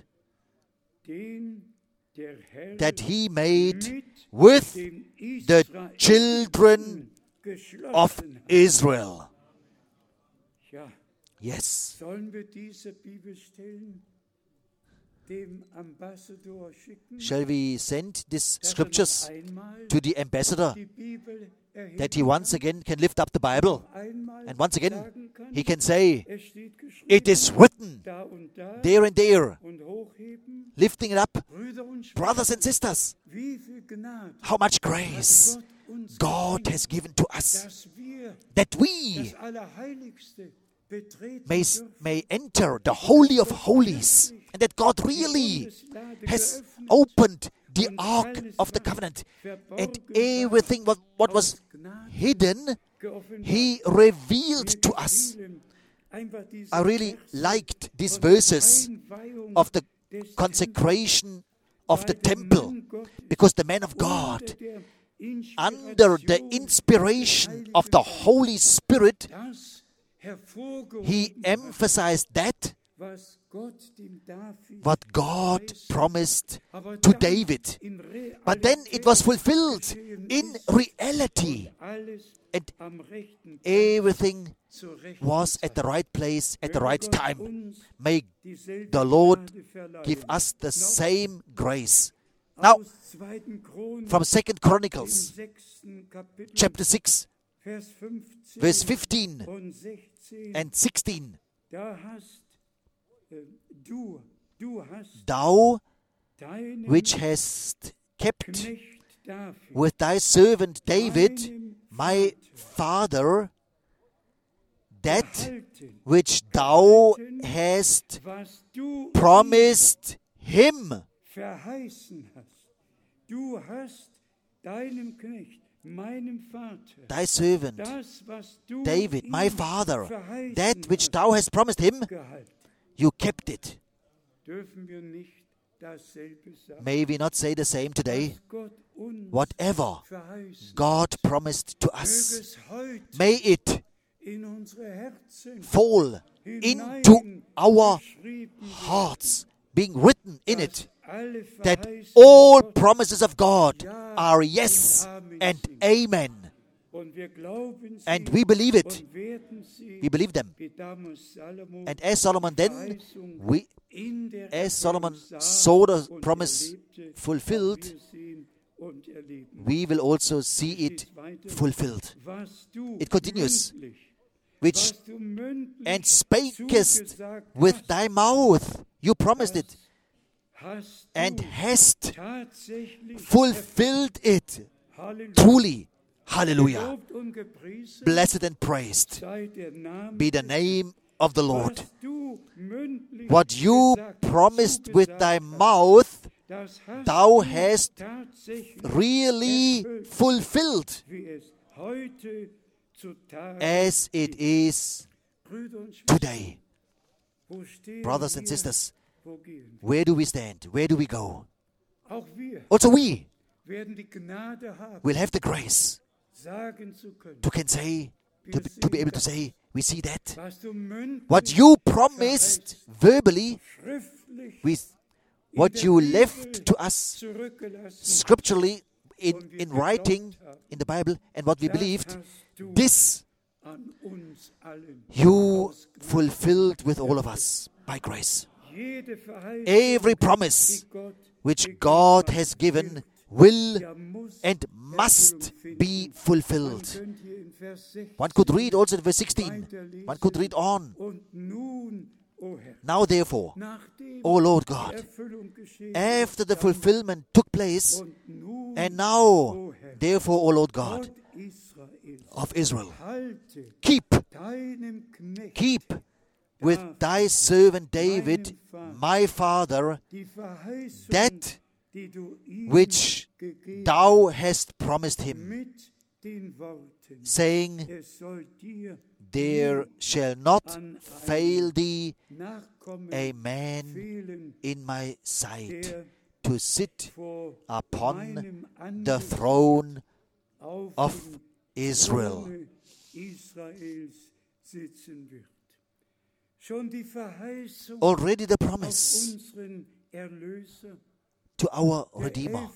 den der Herr that he made mit with den the Israeliten children geschlossen of hat. Israel. Ja, Yes. sollen wir diese Bibelstellen dem Ambassador schicken, Shall we send these dass scriptures einmal to the ambassador die Bibel erheben that he once again can lift up the Bible einmal and once again sagen kann, he can say, es steht geschrieben, it is written da und da, there and there, und hochheben, lifting it up. Brüder und Schwestern, Brothers and sisters, wie viel Gnade how much hat grace Gott uns God gegeben, has given to us, dass wir that we das Allerheiligste betreten may dürfen. enter the Holy of Holies, and that God really has opened the Ark of the Covenant, and everything what was hidden, He revealed to us. I really liked these verses of the consecration of the temple, because the man of God, under the inspiration of the Holy Spirit, he emphasized that what God promised to David. But then it was fulfilled in reality, and everything was at the right place at the right time. May the Lord give us the same grace. Now, from 2 Chronicles, chapter 6, verse 15 and 16. Thou, which hast kept with thy servant David, my father, that which thou hast promised him. Thy servant David, my father, that which thou hast promised him, you kept it. May we not say the same today? Whatever God promised to us, may it fall into our hearts, being written in it, that all promises of God are yes and amen. And we believe it. We believe them. And as Solomon saw the promise fulfilled, we will also see it fulfilled. It continues, which and spakest with thy mouth, you promised it, and hast fulfilled it truly. Hallelujah. Blessed and praised be the name of the Lord. What you promised with thy mouth, thou hast really fulfilled, as it is today. Brothers and sisters, where do we stand? Where do we go? Also we will have the grace to be able to say, we see that. What you promised verbally, what you left to us scripturally in writing in the Bible, and what we believed, this you fulfilled with all of us by grace. Every promise which God has given will and must be fulfilled. One could read also in verse 16. One could read on. Now therefore, O Lord God, after the fulfillment took place, and now therefore, O Lord God of Israel, keep with thy servant David, my father, that which thou hast promised him, saying, there shall not fail thee a man in my sight to sit upon the throne of Israel. Already the promise to our Redeemer.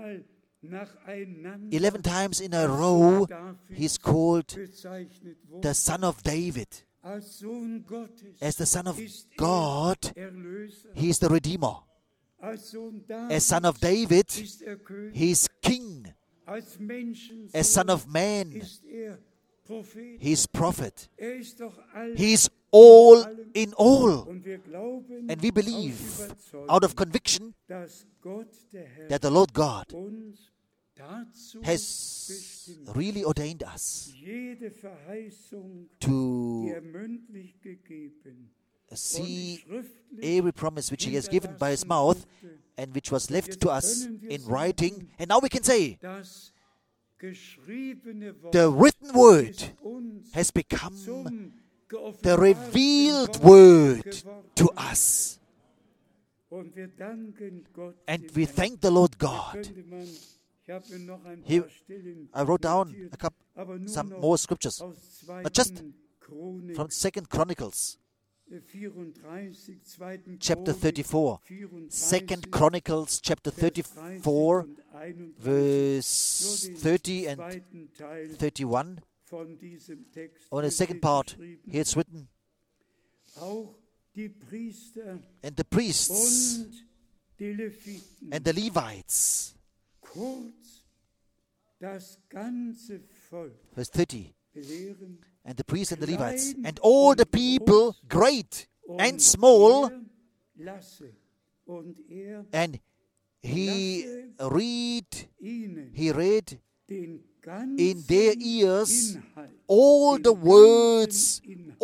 11 times in a row, he's called the Son of David. As the Son of God, he is the Redeemer. Als Sohn As son of David, ist König. he is king. Als Menschensohn As son of man, ist Prophet. he is prophet. Ist doch all He is all in all. und wir glauben And we believe, aus Überzeugung, out of conviction, dass Gott, der Herr, that the Lord God uns dazu has bestimmt, really ordained us jede Verheißung, die to mündlich gegeben see schriftlich every promise which he has given by his mouth and which was left to us in writing. And now we can say, das geschriebene Wort the written word ist uns has become zum the geoffenbarten revealed Wort word geworden. to us. Und wir danken Gott, And dem we Herrn. thank the Lord God. Könnte man, ich habe mir noch ein Here, paar Stellen I wrote down notiert, a couple, aber nur some noch more scriptures aus just 2. Chronik, from 2 Chronicles, 34, 2. chapter Chronik, 34. 34, 2 Chronicles, chapter Vers 34, 30 und 31, verse nur den 30 and zweiten Teil 31. von diesem Text. On the Hier second steht part, geschrieben, here it's written, auch die Priester and the priests und die Leviten, and the Levites, kurz das ganze Volk verse 30, belehren and the priests and the Levites, and all the people, great and small, lasse und and he read ihnen den ganzen in their ears Inhalt, all the words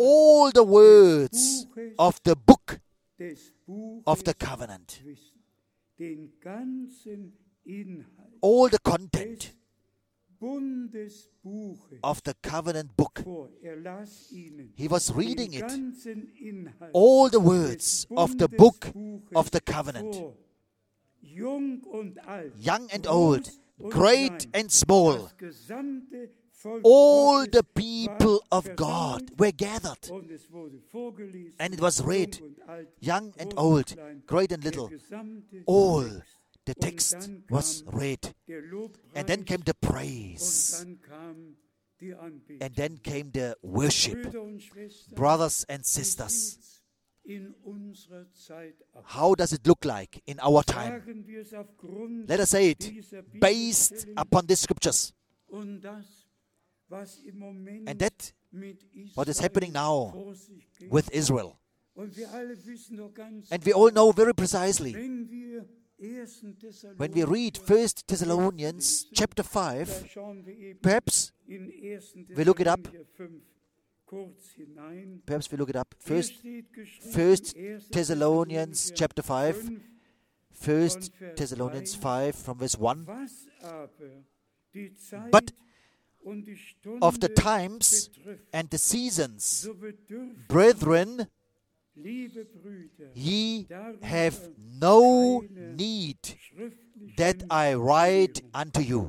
of the book des Buches of the covenant, wissen. Den ganzen Inhalt all the des content Bundesbuches of the covenant book. vor. Las ihnen He was reading den it, ganzen Inhalt all the words of the book of the covenant, vor. Jung und alt, young and groß old, und great klein. and small, Das gesamte Volk all Gottes the people war of God versammelt were gathered, und es wurde vorgelesen, and it was read, jung und alt, young and groß old, und klein. great and Der little, gesamte all Text. the Und text dann was kam read. der Lobpreis And then came the und praise, dann kam die Anbetung. and then came the worship. Brüder und Schwestern, Brothers and wie sisters, sieht's in unserer Zeit aus? how does it look like in our time? Sagen wir es aufgrund Let us say it, dieser based Bibelstellen upon these scriptures. und das, was im Moment And that, mit what is Israel happening now vor sich geht. with Israel. Und wir alle wissen doch ganz And we all know very precisely, wenn wir 1. when we read 1 Thessalonians chapter da 5, schauen wir eben perhaps in 1. we look it up. Thessalonicher 5 kurz hinein. perhaps we look it up. Hier First steht geschrieben, 1 1. Thessalonians chapter 5, 1 von Vers Thessalonians 3. 5 from verse 1. Was aber die Zeit But und die Stunde of the times betrifft, and the seasons, so bedürfen, brethren, liebe Brüder, ye have no need schriftlichen that I write Belehrung. unto you.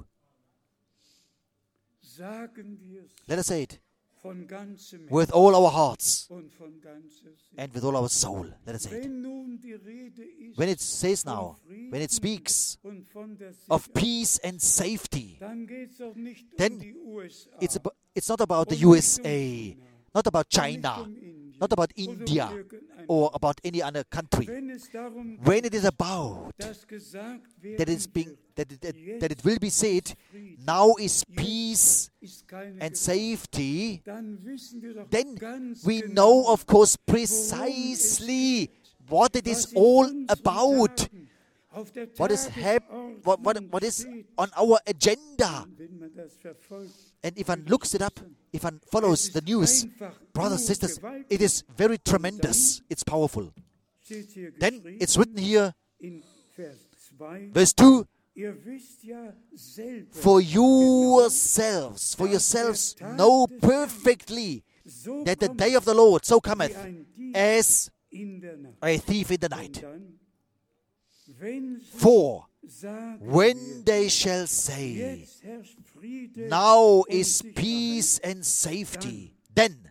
Sagen wir es Let us say it von ganzem with all our hearts und von ganzer Seele. and with all our soul. Let us say it. Wenn nun die Rede ist When it says von now, Frieden when it speaks und von der of Sicherheit, peace and safety, dann geht es doch nicht then um die USA, it's not about the und nicht um USA, China, not about und nicht China, um Indien, not about oder um India irgendein or about any other country. Wenn es darum When geht, it is about dass gesagt that werden wird, that it will be said, now is peace ist keine and Gefahr, safety, dann wissen wir doch then ganz we genau, know, of course, precisely what it was is in all unseren about, Tagen auf der what is Tagesordnung what is steht. on our agenda. Wenn man das verfolgt, And if one looks it up, if one follows the news, brothers, sisters, it is very tremendous. It's powerful. steht hier Then geschrieben it's written here, in Vers 2, verse 2, ihr wisst ja selber, for yourselves know perfectly so that the kommt day of the Lord so wie cometh ein Dieb as in der Nacht. a thief in the Und night. dann, wenn sie For sagen, when they shall say, jetzt herrscht Friede now und is Sicherheit, peace and safety, then,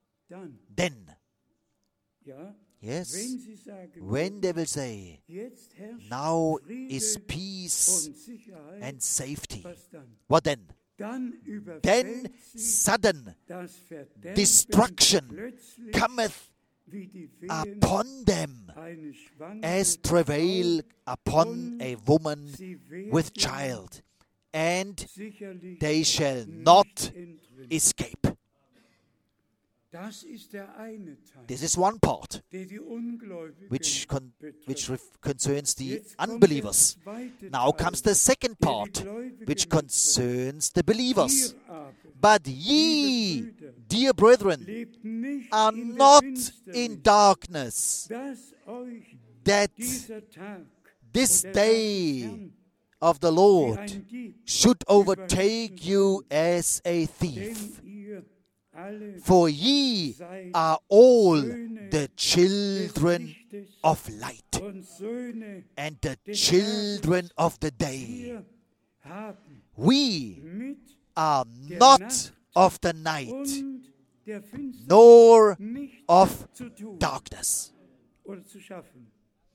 ja, yes, wenn sie sagen, when they will say, jetzt herrscht now Friede is peace und Sicherheit, and safety, was dann? what then? Dann Then überfällt sie sudden das Verderben destruction plötzlich cometh wie die Wehen upon them eine Schwangere as travail upon a woman sie with werden child, and sicherlich they shall nicht not entrinnen. escape. Das ist der eine Teil, This is one part der die Ungläubigen which betrifft. concerns the Jetzt kommt unbelievers. der zweite Now Teil, comes the second der die part, Gläubigen which betrifft. concerns the believers. Ihr aber But ye, liebe Brüder, dear brethren, lebt nicht are in der not Finsternis, in darkness, dass euch that dieser Tag this und der Tag des day Herrn of the wie Lord ein Dieb, should overtake you as a thief. denn ihr alle For ye seid are all Söhne the des children Lichtes of light und Söhne and the des children Tages. of the day. Wir haben We mit are der not Nacht of the night, und der Finsternis nor nichts of zu tun darkness. oder zu schaffen.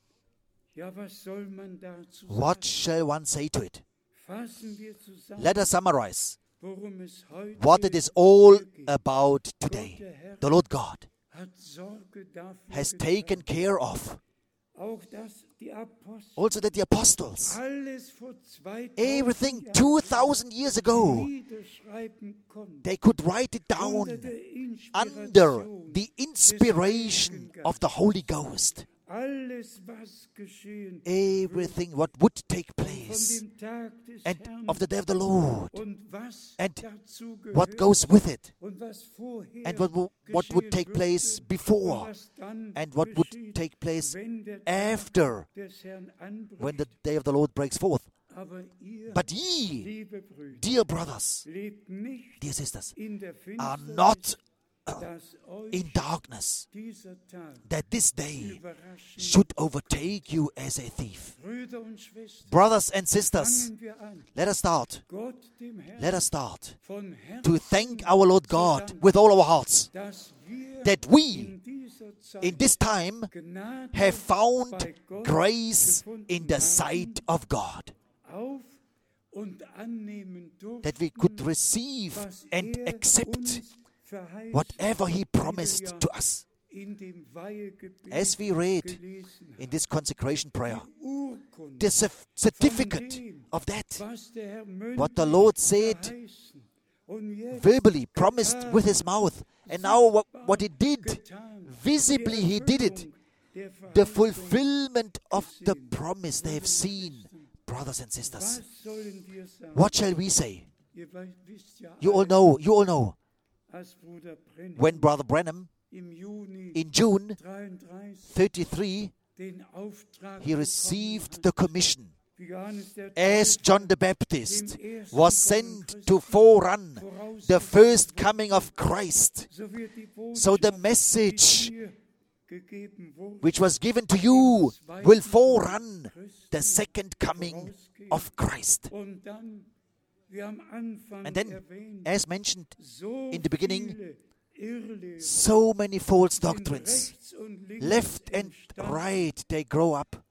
Ja, was soll man dazu What sagen? shall one say to it? Fassen wir zusammen, Let us summarize worum es heute what it is all hier geht. about Gott, today. der Herr, The Lord God hat Sorge dafür has getragen, taken care of auch dass die Apostel also that the apostles, alles vor 2000 everything Jahren 2000 years ago, niederschreiben konnten, they could write it unter down der under Inspiration the inspiration of the Holy Ghost. alles, was geschehen Everything what would take von place dem Tag des and Herrn of the day of the Lord, und was and dazu what gehört goes with it, und was vorher and what would geschehen take place würde before, und was dann and what would geschieht, take place wenn der Tag after, des Herrn anbricht. when the day of the Lord breaks forth. Aber ihr, But ye, liebe Brüder, dear brothers, lebt nicht dear sisters, in der are Finsternis, not dass euch in darkness, dieser Tag that this day überraschen. should overtake you as a thief. Brüder und Schwestern, Brothers and sisters, fangen wir an, let us start. Gott dem Herrn Let us start von Herzen to thank our Lord zu God danken, with all our hearts, dass wir that we in dieser Zeit in this time Gnade have found bei Gott grace gefunden in the haben, sight of God, auf und annehmen durften, that we could receive was and accept uns verheißen whatever He wie wir promised ja to us. in dem Weihegebet As we read gelesen in this consecration prayer, die Urkunde, the certificate of that, was der Herr what the mündlich Lord said verheißen und jetzt verbally, promised with His mouth, and now what He did, getan, visibly die He did it, Erfüllung der the Verheißung. fulfillment of the gesehen. promise they have seen. Brothers and sisters, Was sollen wir sagen? what shall we say? Ihr wisst ja You all alle, know, als Bruder Brennan when Brother Branham im Juni in June 33 33, den Auftrag he received the commission wie Johannes der as Täufer John the Baptist was sent to forerun the first coming of Christ. so wird die So the Botschaft, message die dir gegeben wurde, which was given to you will forerun the second coming of Christ. und dann, wie am Anfang And then, erwähnt, as mentioned so in the beginning, viele Irrlehrer so many false sind doctrines, rechts und links left and entstanden. right, they grew up.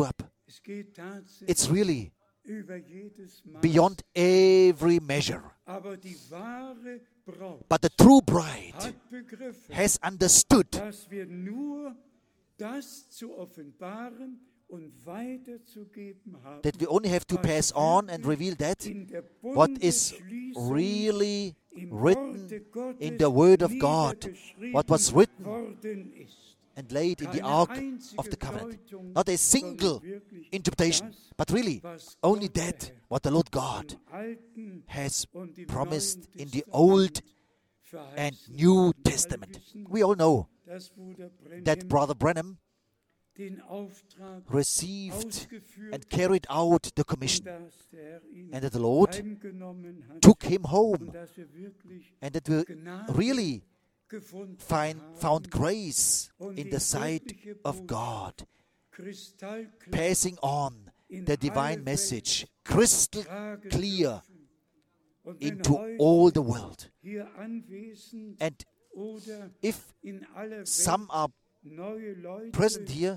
Es geht tatsächlich It's really über jedes Maß. beyond every measure. Aber die wahre Braut But the true bride hat begriffen, has understood dass wir nur das zu offenbaren und weiterzugeben haben, that we only have to pass on and reveal that in der what is Bundesschließung really im written Worte Gottes in the Word of God, niedergeschrieben what was written worden ist. and laid in the Keine ark einzige of the covenant. Deutung, Not a sondern single wirklich interpretation, das, but really was only Gott der that Herr what the Lord God im Alten has und im promised Neuen in the Testament Old verheißen and hat. New Wir alle Testament. wissen, We all know dass Bruder Brennan that Brother Branham den Auftrag received ausgeführt and carried out the und commission, dass der Herr ihn and that the Lord heimgenommen hat took him und home, dass wir wirklich and that we Gnade really gefunden found haben grace und in die the sight göttliche of Botschaft God, kristallklar passing on in the alle divine Welt message crystal tragen clear dürfen. Und wenn into heute all the world. hier anwesend And oder if in aller Welt some are neue Leute present here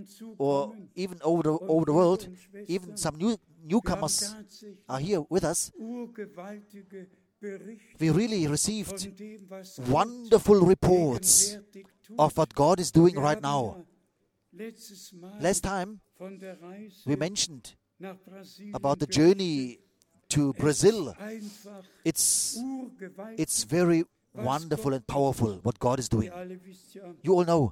or hinzukommen, even over the world, even some wir haben newcomers tatsächlich are here with us, urgewaltige we really received wonderful reports of what God is doing right now. Last time, we mentioned about the journey to Brazil. It's very wonderful and powerful what God is doing. You all know,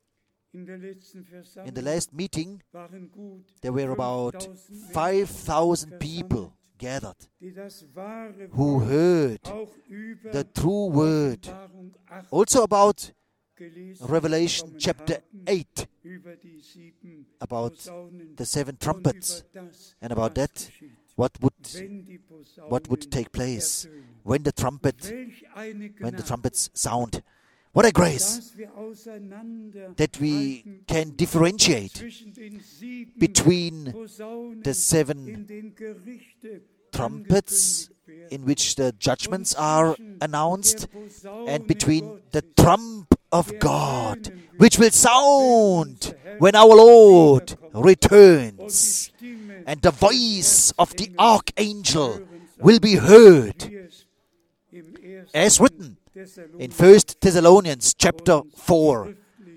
in the last meeting, there were about 5,000 people gathered who heard the true word. Also about Revelation chapter 8, about the 7 trumpets, and about that, what would take place when the trumpets sound. What a grace that we can differentiate between the 7 trumpets in which the judgments are announced, and between the trump of God, which will sound when our Lord returns, and the voice of the archangel will be heard, as written in 1 Thessalonians chapter 4,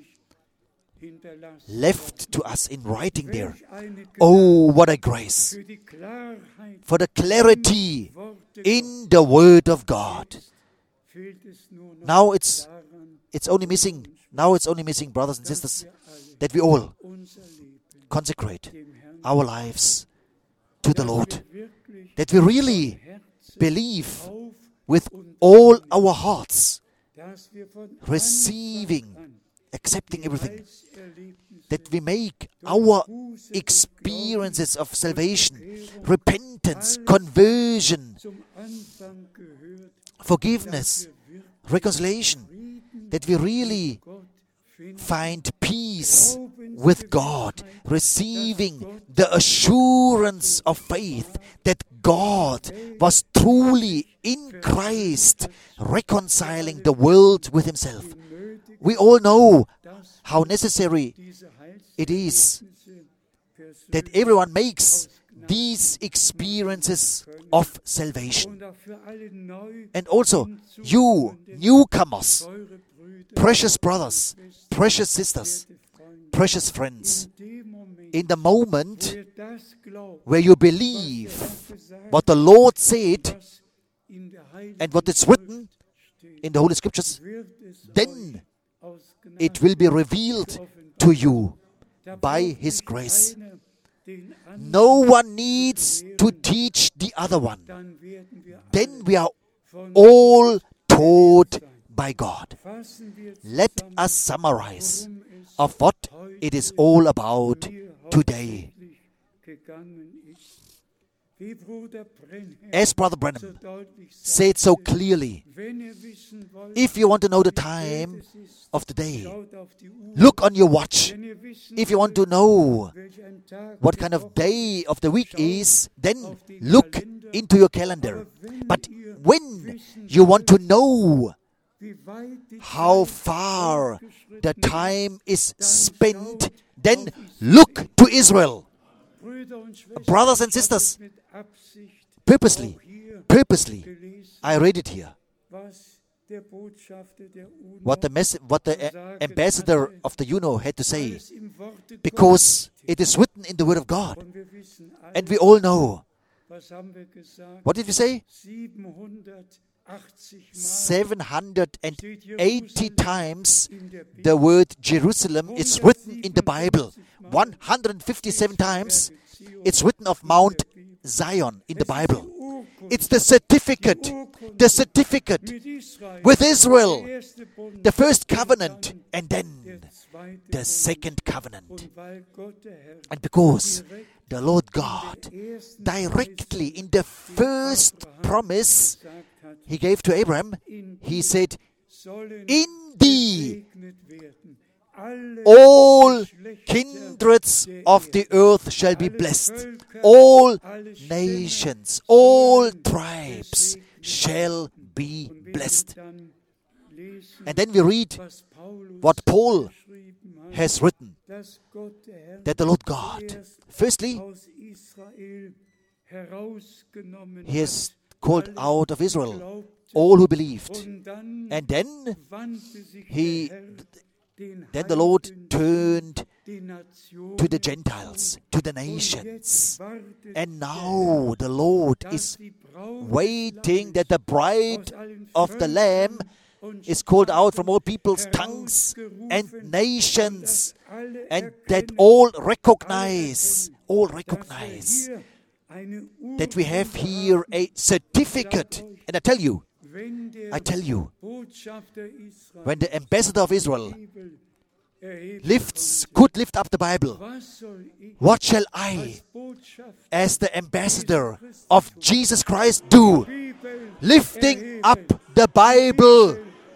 left to us in writing there. Oh, what a grace for the clarity in the Word of God. Now it's only missing, brothers and sisters, that we all consecrate our lives to the Lord, that we really believe with all our hearts, receiving, accepting everything, that we make our experiences of salvation, repentance, conversion, forgiveness, reconciliation, that we really find peace with God, receiving the assurance of faith that God was truly in Christ, reconciling the world with Himself. We all know how necessary it is that everyone makes these experiences of salvation. And also, you newcomers, precious brothers, precious sisters, precious friends, in the moment where you believe what the Lord said and what is written in the Holy Scriptures, then it will be revealed to you by His grace. No one needs to teach the other one. Then we are all taught by God. Let us summarize of what it is all about today. As Brother Branham said so clearly, if you want to know the time of the day, look on your watch. If you want to know what kind of day of the week is, then look into your calendar. But when you want to know how far the time is spent, then look to Israel. Brothers and sisters, purposely, I read it here. What the ambassador of the UNO had to say, because it is written in the Word of God, and we all know. What did we say? 780 times the word Jerusalem is written in the Bible. 157 times it's written of Mount Zion in the Bible. It's the certificate with Israel, the first covenant, and then the second covenant. And because the Lord God directly in the first promise He gave to Abraham, He said, in thee all kindreds of the earth shall be blessed. All nations, all tribes shall be blessed. And then we read what Paul has written, that the Lord God, firstly, He has called out of Israel, all who believed. And then the Lord turned to the Gentiles, to the nations. And now the Lord is waiting that the bride of the Lamb is called out from all peoples, tongues, and nations, and that all recognize that we have here a certificate. And I tell you, when the ambassador of Israel could lift up the Bible, what shall I, as the ambassador of Jesus Christ, do? Lifting up the Bible,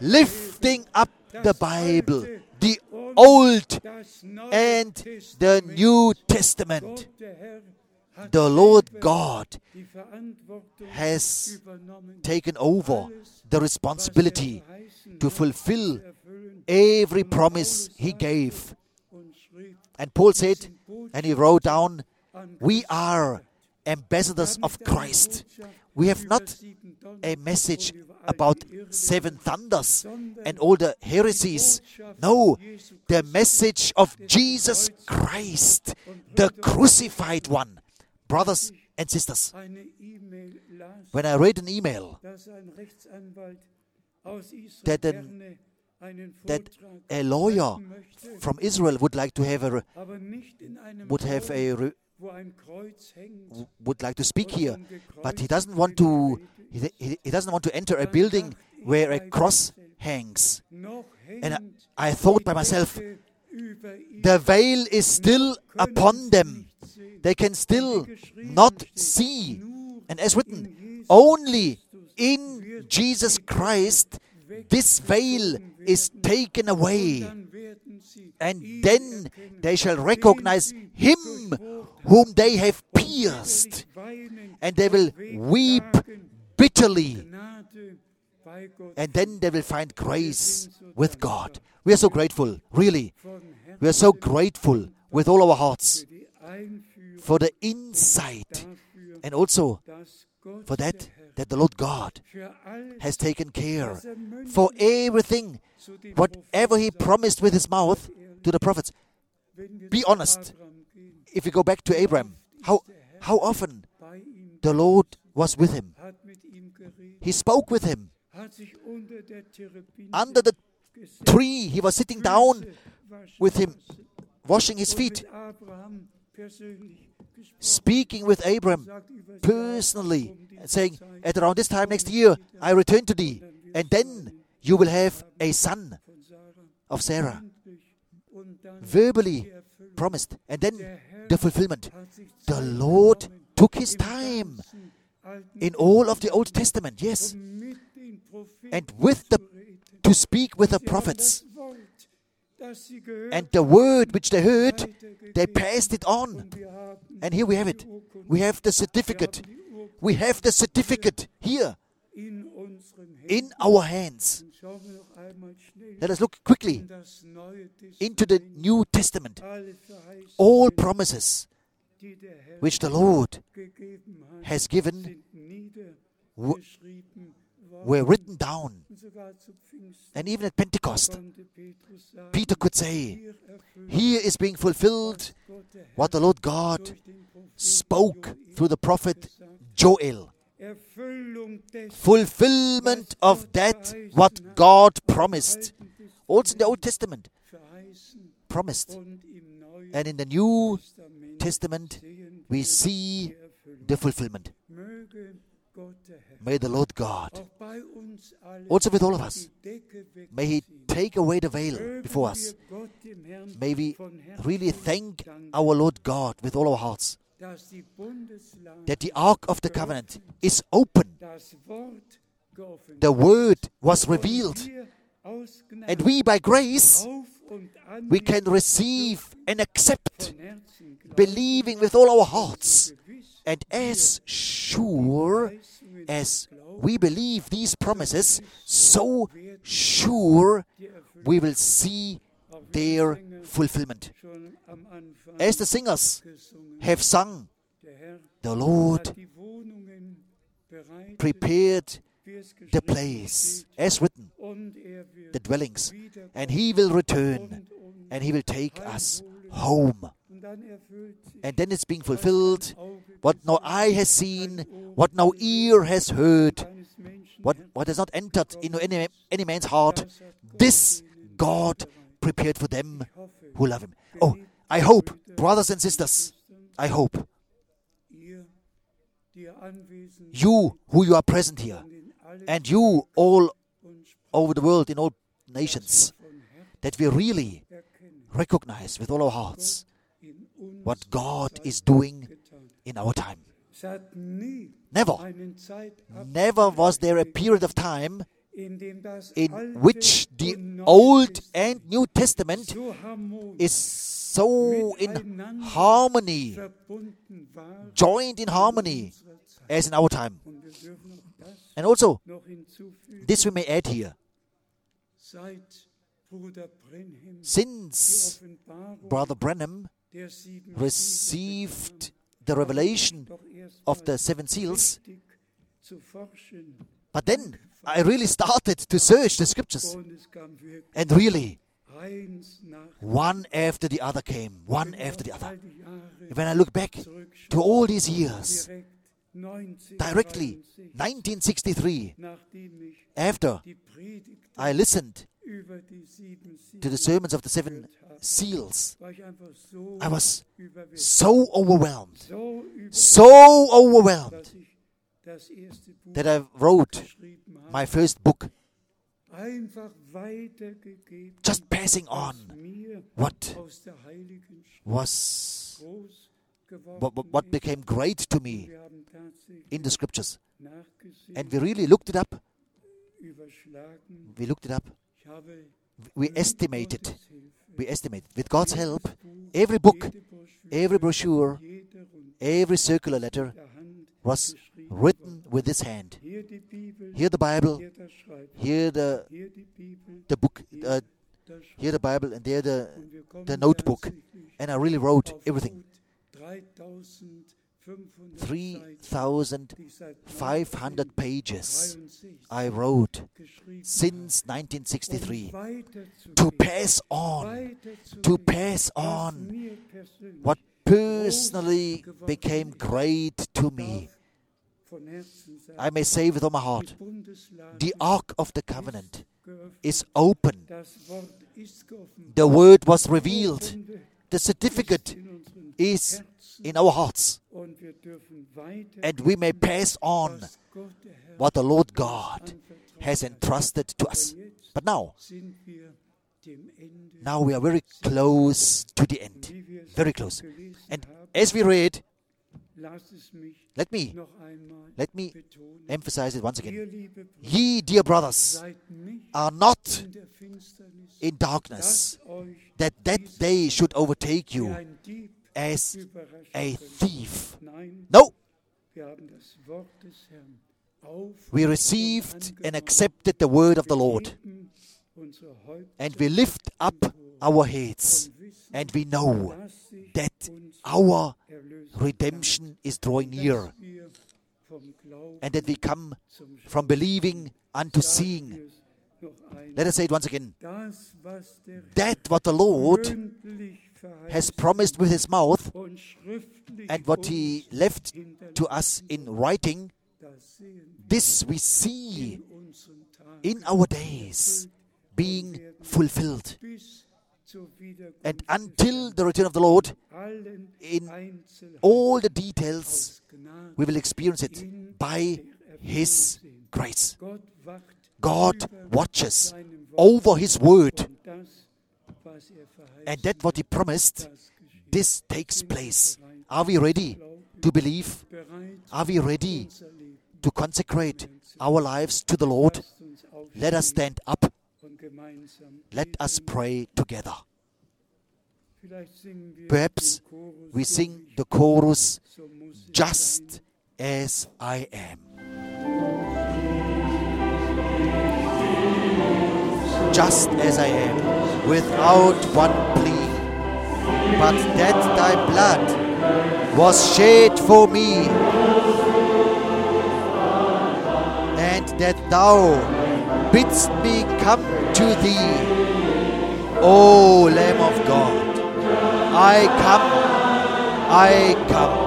the Old and the New Testament. The Lord God has taken over the responsibility to fulfill every promise He gave. And Paul said, and he wrote down, we are ambassadors of Christ. We have not a message about 7 thunders and all the heresies. No, the message of Jesus Christ, the crucified one. Brothers and sisters, when I read an email that a lawyer from Israel would like to speak here, but he doesn't want to enter a building where a cross hangs. And I thought by myself, the veil is still upon them. They can still not see. And as written, only in Jesus Christ this veil is taken away. And then they shall recognize Him whom they have pierced. And they will weep bitterly. And then they will find grace with God. We are so grateful, really. We are so grateful with all our hearts for the insight and also for that the Lord God has taken care for everything, whatever He promised with His mouth to the prophets. Be honest. If you go back to Abraham, how often the Lord was with him. He spoke with him. Under the tree, He was sitting down with him, washing his feet, speaking with Abraham personally, and saying, at around this time next year, I return to thee, and then you will have a son of Sarah. Verbally promised, and then the fulfillment. The Lord took His time in all of the Old Testament, yes, and to speak with the prophets. And the word which they heard, they passed it on. And here we have it. We have the certificate. We have the certificate here in our hands. Let us look quickly into the New Testament. All promises which the Lord has given were written down. And even at Pentecost, Peter could say, here is being fulfilled what the Lord God spoke through the prophet Joel. Fulfillment of that what God promised. Also in the Old Testament, promised. And in the New Testament, we see the fulfillment. May the Lord God, also with all of us, may He take away the veil before us. May we really thank our Lord God with all our hearts that the Ark of the Covenant is open. The Word was revealed. And we, by grace, we can receive and accept, believing with all our hearts. And as sure as we believe these promises, so sure we will see their fulfillment. As the singers have sung, the Lord prepared the place, as written, the dwellings, and He will return, and He will take us home. And then it's being fulfilled, what no eye has seen, what no ear has heard, what has not entered into any man's heart, this God prepared for them who love Him. Oh, I hope, brothers and sisters, I hope you who you are present here, and you all over the world in all nations, that we really recognize with all our hearts what God is doing in our time. Never was there a period of time in which the Old and New Testament is so in harmony, joined in harmony as in our time. And also, this we may add here. Since Brother Branham received the revelation of the 7 seals, but then I really started to search the scriptures, and really one after the other came, one after the other. When I look back to all these years, directly 1963, after I listened to the sermons of the 7 seals, I was so overwhelmed that I wrote my first book, just passing on what became great to me in the scriptures. And we really looked it up. We estimated. With God's help, every book, every brochure, every circular letter was written with this hand. Here the Bible, here the book, here the Bible, and there the notebook. And I really wrote everything. 3,500 pages I wrote since 1963 to pass on what personally became great to me. I may say with all my heart, the Ark of the Covenant is open. The Word was revealed. The certificate is in our hearts. And we may pass on what the Lord God has entrusted to us. But now we are very close to the end. Very close. And as we read, let me emphasize it once again. Ye, dear brothers, are not in darkness, that day should overtake you as a thief. No. We received and accepted the word of the Lord, and we lift up our heads, and we know that our redemption is drawing near, and that we come from believing unto seeing. Let us say it once again. That what the Lord has promised with His mouth, and what He left to us in writing, this we see in our days being fulfilled. And until the return of the Lord, in all the details, we will experience it by His grace. God watches over His word, and that what He promised, this takes place. Are we ready to believe? Are we ready to consecrate our lives to the Lord? Let us stand up. Let us pray together. Perhaps we sing the chorus, Just As I Am. Just as I am, without one plea, but that thy blood was shed for me. that thou bidst me come to thee. O Lamb of God, I come, I come.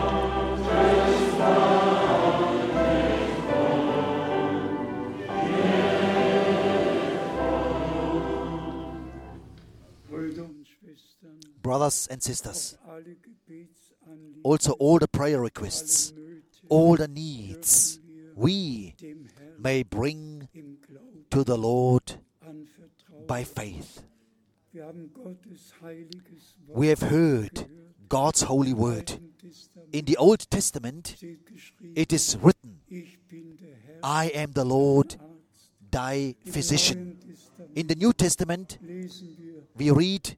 Brothers and sisters, also all the prayer requests, all the needs, we may bring to the Lord by faith. We have heard God's holy word. In the Old Testament, it is written, I am the Lord, thy physician. In the New Testament, we read,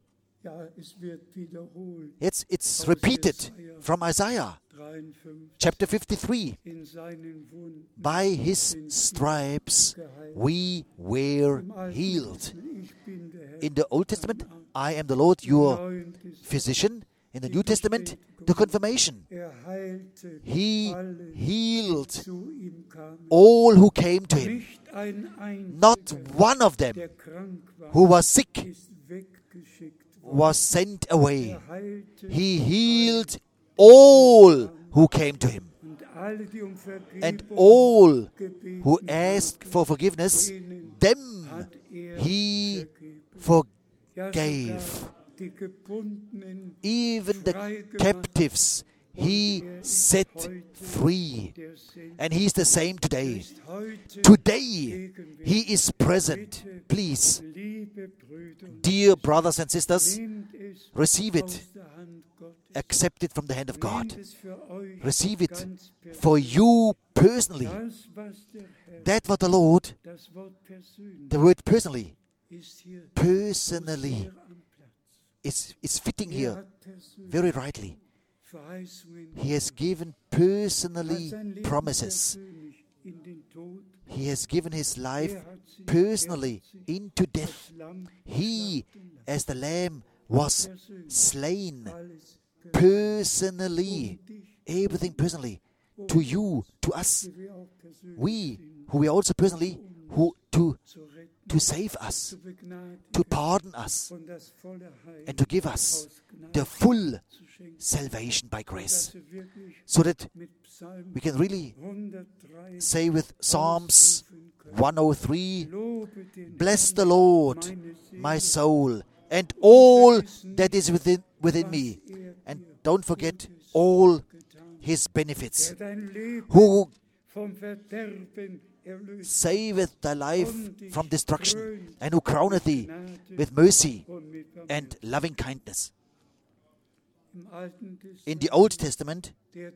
it's repeated from Isaiah, chapter 53. By his stripes we were healed. In the Old Testament, I am the Lord, your physician. In the New Testament, the confirmation. He healed all who came to him. Not one of them who was sick was sent away. He healed all who came to him. And all who asked for forgiveness, them he forgave. Even the captives he set free. And he is the same today. Today he is present. Please, dear brothers and sisters, receive it. Accept it from the hand of God. Receive it for you personally. That what the Lord, the word personally, is fitting here very rightly. He has given personally promises. He has given his life personally into death. He, as the Lamb, was slain personally. Everything personally. To you, to us. We, who are also personally, to save us, to pardon us, and to give us the full salvation by grace. So that we can really say with Psalms 103, bless the Lord, my soul, and all that is within me. And don't forget all his benefits. Who saveth thy life from destruction, and who crowneth thee with mercy and loving kindness. In the Old Testament,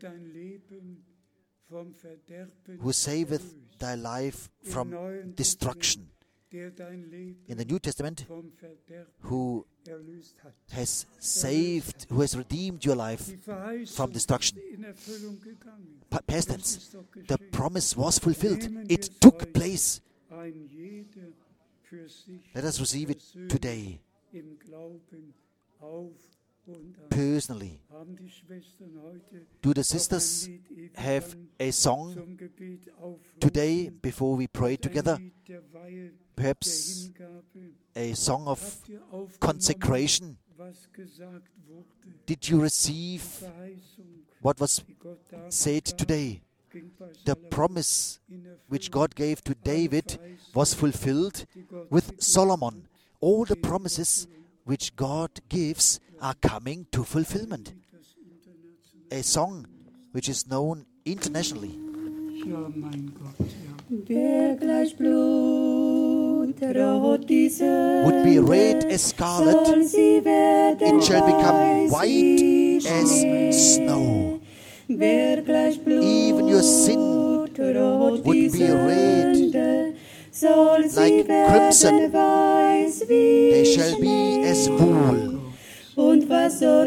who saveth thy life from destruction. In the New Testament, who has saved, who has redeemed your life from destruction. Past tense, the promise was fulfilled. It took place. Let us receive it today. Personally. Do the sisters have a song today before we pray together? Perhaps a song of consecration? Did you receive what was said today? The promise which God gave to David was fulfilled with Solomon. All the promises which God gives are coming to fulfillment. A song which is known internationally. Would be red as scarlet, it shall become white as snow. Even your sin would be red like crimson, they shall be as wool. Und was so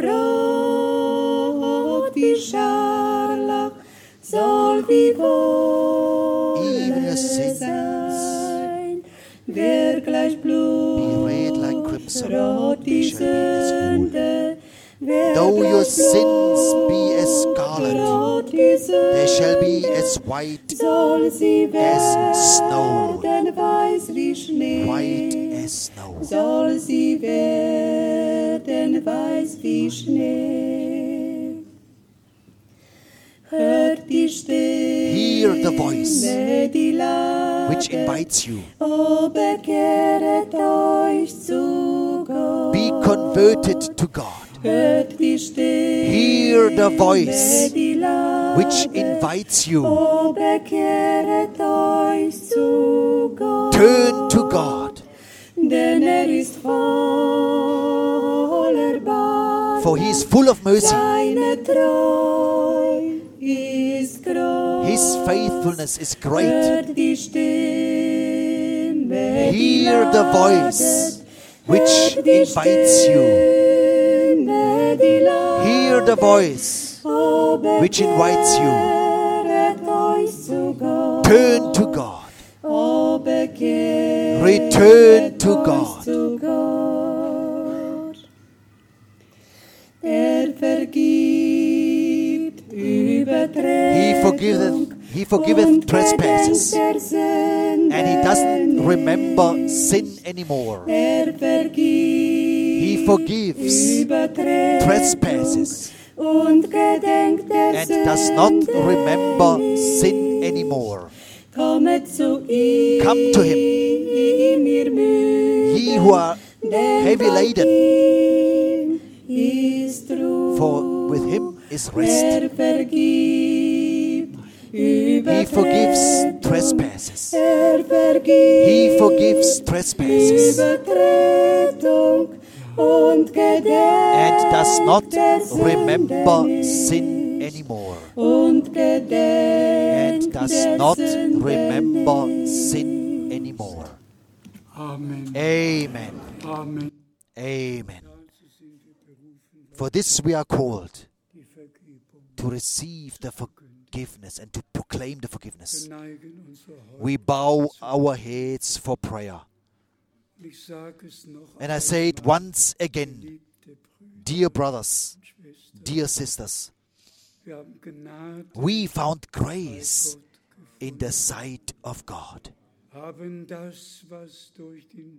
rot wie Scharlach soll wie Wolle sein. Wer gleich Blut rot die Sünde, though your sins be as scarlet, they shall be as as white soll sie as snow. werden, weiß wie Schnee. White as snow. Soll sie werden, weiß wie Schnee. Hört die Stimme, Hear the voice die laut, which invites you. O bekehret euch zu Gott. Be converted to God. Hört die Stimme, Hear the voice die laut, which invites you. O bekehret euch zu Gott. Turn to God, Denn ist voller Barmherz, for He is full of mercy. seine Treu ist groß. His faithfulness is great. Hört die Stimme, die Hear the voice which Hört die invites you. Stimme, die laut, Hear the voice O which invites you. bekehret euch zu Gott. Turn to God. O bekehret Return to euch God. zu Gott. Vergibt Übertretung. He forgiveth trespasses, der Sünden and He doesn't remember sin anymore. Vergibt He forgives Übertretung trespasses und gedenkt der and does not Sünden remember nicht. sin anymore. Kommet zu ihm, Come to Him, ihr Müde, ye who are heavy laden, ist Ruhe. for with Him is rest. Vergibt He forgives Übertretung. trespasses. Vergibt He forgives trespasses Übertretung und gedenkt and does not der Sünden remember nicht. sin anymore. Und gedenkt And does der not Sünden remember nicht. sin anymore. Amen. Amen. Amen. Amen. For this we are called to receive the forgiveness and to proclaim the forgiveness. Wir neigen unsere Häupter. We bow our heads for prayer. Ich sage es noch And I say it once again, geliebte Brüder dear brothers, und Schwestern. dear sisters, Wir haben Gnade we found bei grace Gott in the sight of God. haben das, was durch den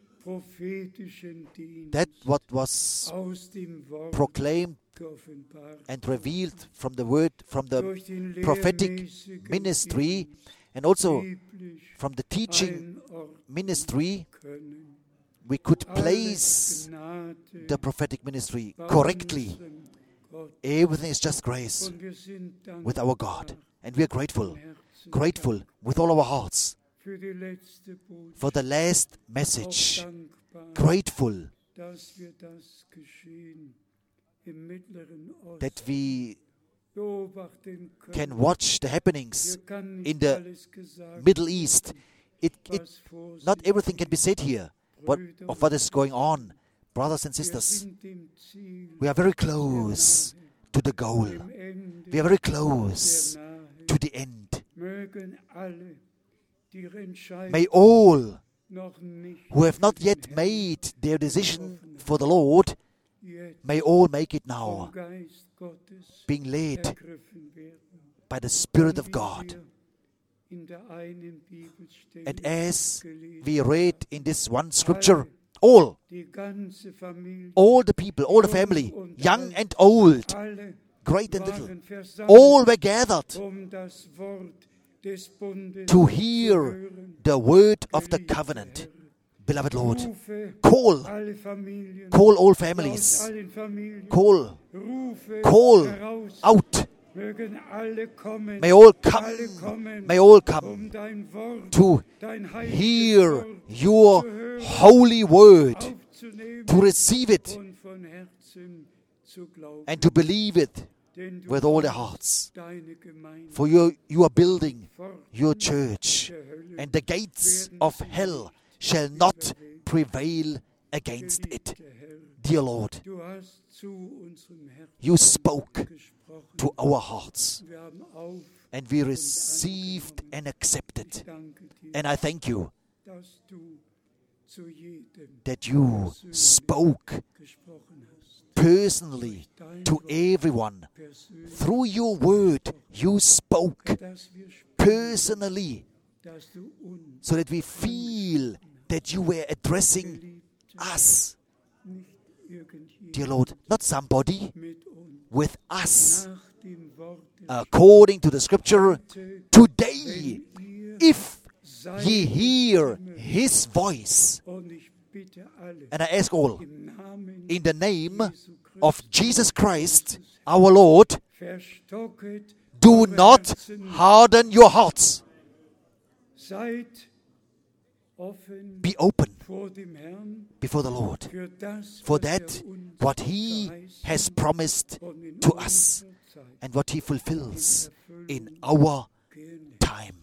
prophetischen Dienst That what was aus dem Wort proclaimed geoffenbart and revealed from the word, from the durch den prophetic lehrmäßigen ministry, Dienst and also biblisch from the teaching einordnen ministry, können. we could Alles place Gnade the prophetic ministry bei correctly. unserem Gott. Everything is just grace Und wir sind with our God. dankbar And we are grateful, im Herzen grateful with all our hearts für die letzte Botschaft. for the last Auch message. dankbar, Grateful dass wir das Geschehen im Mittleren that Osten we beobachten können. can watch the happenings Hier kann nicht in the alles gesagt Middle East. was vor Not sich everything can be said here of what is going on. Brothers and Wir sisters, sind dem Ziel we are very close to the goal. dem Ende We are very sehr close nahe. to the end. Mögen alle, die ihre Entscheidung May all noch nicht who have not für yet den Herrn made their decision for the Lord, jetzt may all make it vom now, Geist Gottes being led ergriffen werden. by the Spirit of Und wie God. wir in der einen Bibelstelle And as gelesen we read in this one scripture, all die ganze Familie, the people, all the family, young and old, alle great and little, waren versammelt, all were gathered das Wort des Bundes to zu hear hören. the word of the Geliebter covenant. Herr, Beloved Lord, rufe call alle Familien, all aus families, allen Familien, call rufe heraus, out. mögen alle kommen, May all alle come, kommen, may all come dein Wort, to dein heiliges hear Wort your zu hören, holy word, aufzunehmen to receive it und von Herzen zu glauben. and to believe it Denn du with all their baust hearts. deine Gemeinde For you are building fort your church, der Hölle. and the gates of hell shall not prevail against it. Geliebter Herr, Dear Lord, du hast zu unserem Herzen you spoke gesprochen. to our hearts, Wir haben auf, and we received and ich accepted. danke dir, And I thank you dass du zu jedem that you spoke gesprochen hast. personally to everyone. Through your word, you spoke personally, so that we feel that you were addressing us, dear Lord, not somebody, with us, according to the scripture. Today, if ye hear his voice, and I ask all, in the name of Jesus Christ, our Lord, do not harden your hearts. Be open before the Lord for that what He has promised to us and what He fulfills in our time.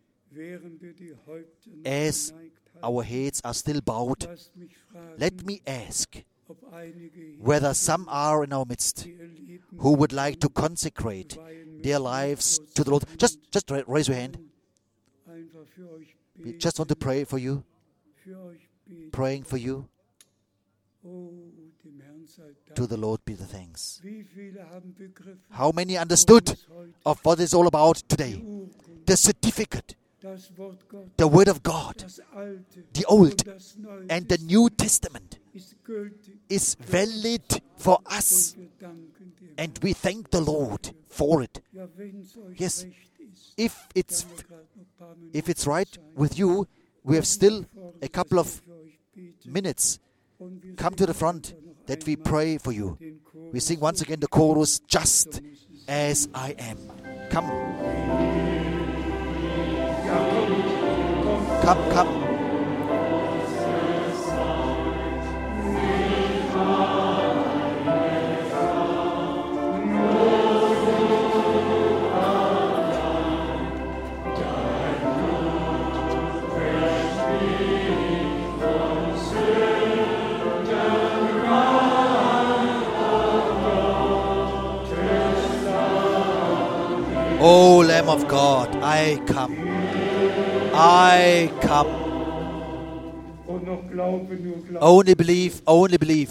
As our heads are still bowed, let me ask whether some are in our midst who would like to consecrate their lives to the Lord. Just raise your hand. We just want to pray for you. Praying for you. To the Lord be the thanks. How many understood of what it's all about today? The certificate, the Word of God, the Old and the New Testament is valid for us, and we thank the Lord for it. Yes, if it's right with you, we have still a couple of minutes. Come to the front that we pray for you. We sing once again the chorus, Just As I Am. Come. Come. O Lamb of God, I come. I come. Only believe, only believe.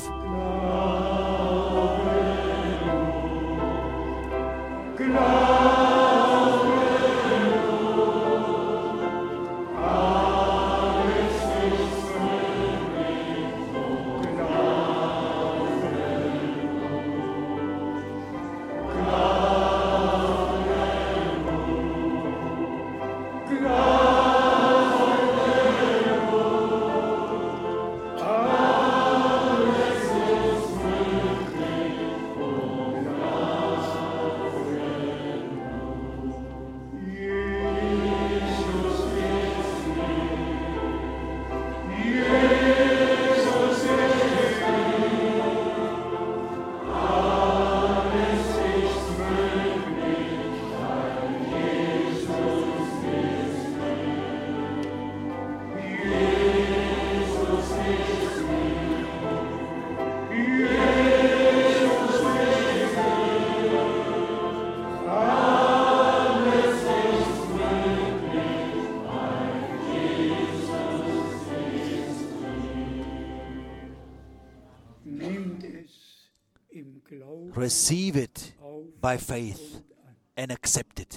Receive it by faith and accept it.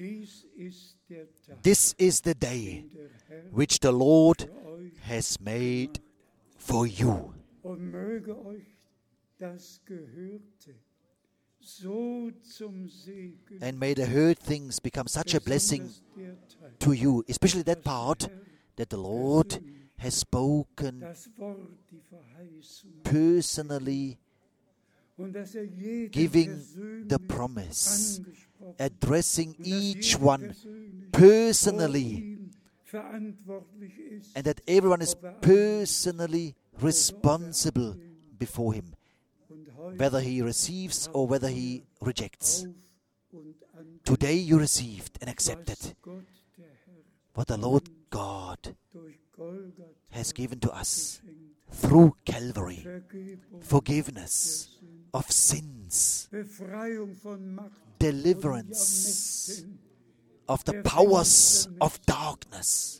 This is the day which the Lord has made for you. And may the heard things become such a blessing to you, especially that part that the Lord has spoken personally, giving the promise, addressing each one personally, and that everyone is personally responsible before Him, whether he receives or whether he rejects. Today you received and accepted what the Lord God has given to us through Calvary: forgiveness of sins, deliverance of the powers of darkness.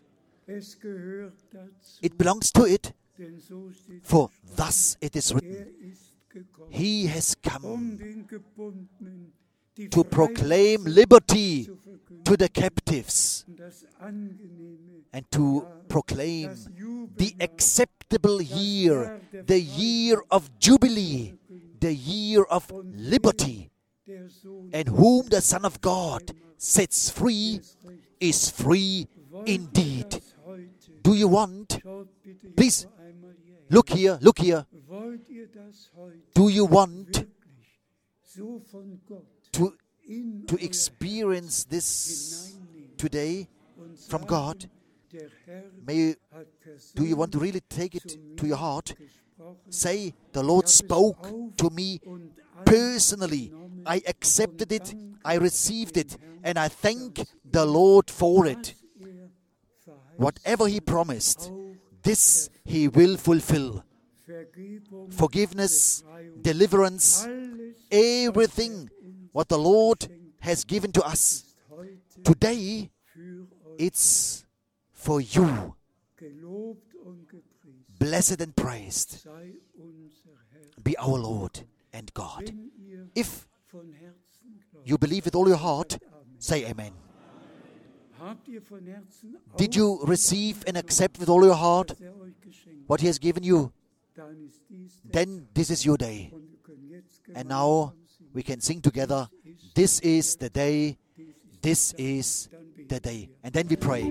It belongs to it, for thus it is written, gekommen, He has come den Gebundenen die to proclaim liberty zu verkünden to the captives und das angenehme, and to proclaim das the Jubeljahr, acceptable year, the year of jubilee, the year of liberty. der Sohn And whom the Son of God sets free is free indeed. das heute. Do you want? Schaut bitte hier Please, noch einmal hierher. look here, look here. Wollt ihr das heute Do you want wirklich so von Gott to in to euer experience this hineinnehmen today und from sagen, God? der Herr May hat do you want to persönlich really take it zu to your mir heart? gesprochen. Say, the Lord spoke to me Und personally. I accepted it, I received it, and I thank the Lord for it. Whatever He promised, this He will fulfill. Vergebung, Forgiveness, Befreiung, deliverance, alles everything what the Lord has given to us ist heute today, für euch it's for you. gelobt und gepriesen. Blessed and praised Sei unser Herr. be our Lord and God. Wenn ihr If von Herzen glaubt, you believe with all your heart, say Amen. habt ihr von Herzen Did you receive and accept with all your heart was er euch geschenkt, what He has given you? dann ist dies der Then this is your day. und wir können jetzt And now gemeinsam singen. we can sing together, this is the day, this is the day. And then we pray.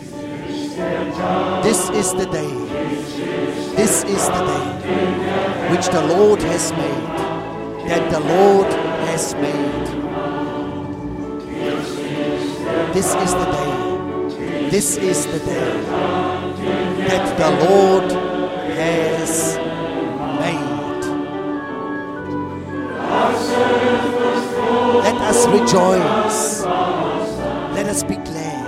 This is the day, this is the day which the Lord has made, that the Lord has made. This is the day, this is the day that the Lord has made. Let us rejoice. Let us be glad.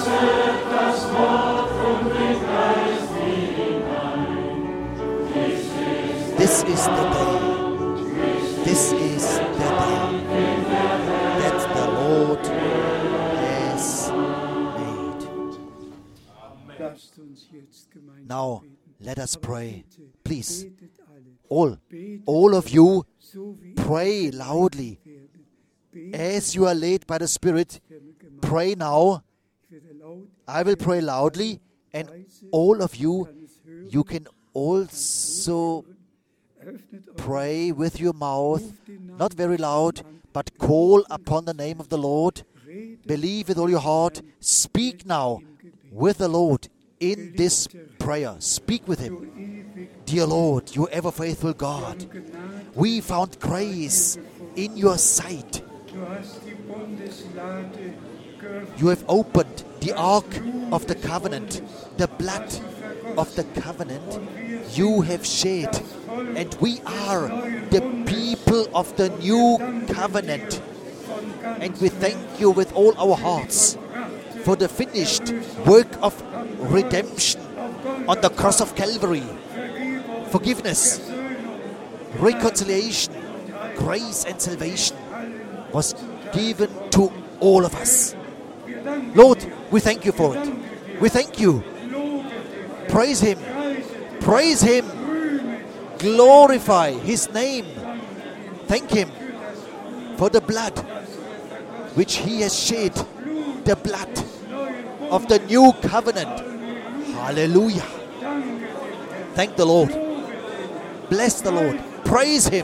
This is the day. This is the day that the Lord has made. Lasst uns jetzt gemeinsam Now, beten. let us Aber pray. bitte, Please, betet alle. all of you, So wie pray ich loudly. werde. Betet, As you are led by the Spirit, werde gemeinsam. pray now. Ich werde laut, I will pray loudly, and all of you, you can also öffnet eure pray with your mouth, not very loud, but call upon the name of the Lord. Rede, Believe with all your heart. Speak now with the Lord in this prayer. Speak with Him. ewig Dear Lord, you ever faithful God, Gnade. we found grace in your sight. Du hast die Bundeslade geöffnet. You have opened the ark of the covenant, the blood of the covenant you have shed, and we are the people of the new covenant. And we thank you with all our hearts for the finished work of redemption on the cross of Calvary. Forgiveness, reconciliation, grace and salvation was given to all of us. Lord, we thank you for it. We thank you. Praise Him. Praise Him. Glorify His name. Thank Him for the blood which He has shed, the blood of the new covenant. Hallelujah. Thank the Lord. Bless the Lord. Praise Him.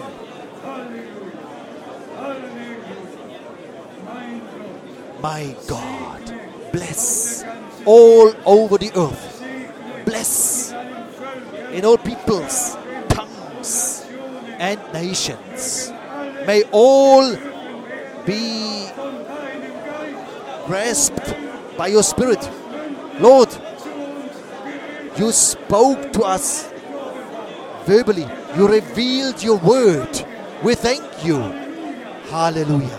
My God, bless all over the earth. Bless in all peoples, tongues, and nations. May all be grasped by your Spirit. Lord, you spoke to us verbally. You revealed your word. We thank you. Hallelujah.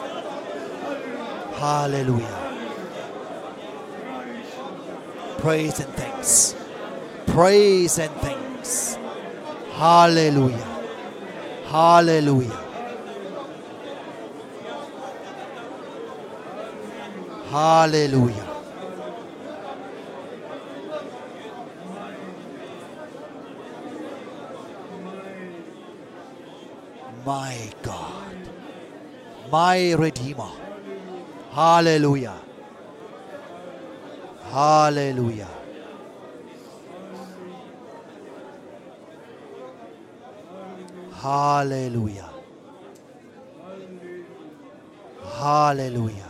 Hallelujah. Praise and thanks. Praise and thanks. Hallelujah. Hallelujah. Hallelujah. my God, my Redeemer. Hallelujah. Hallelujah. Hallelujah. Hallelujah.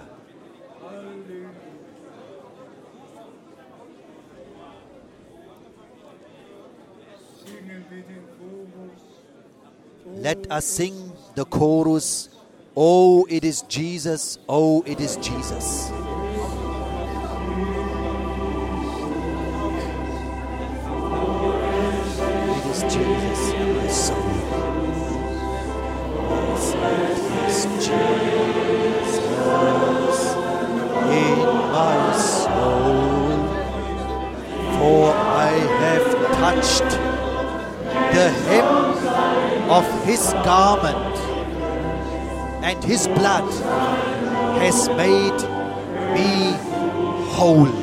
Let us sing the chorus. Oh, it is Jesus. Oh, it is Jesus. It is Jesus in my soul. Yes, it is Jesus in my soul. For I have touched the hem of his garment, and his blood has made me whole.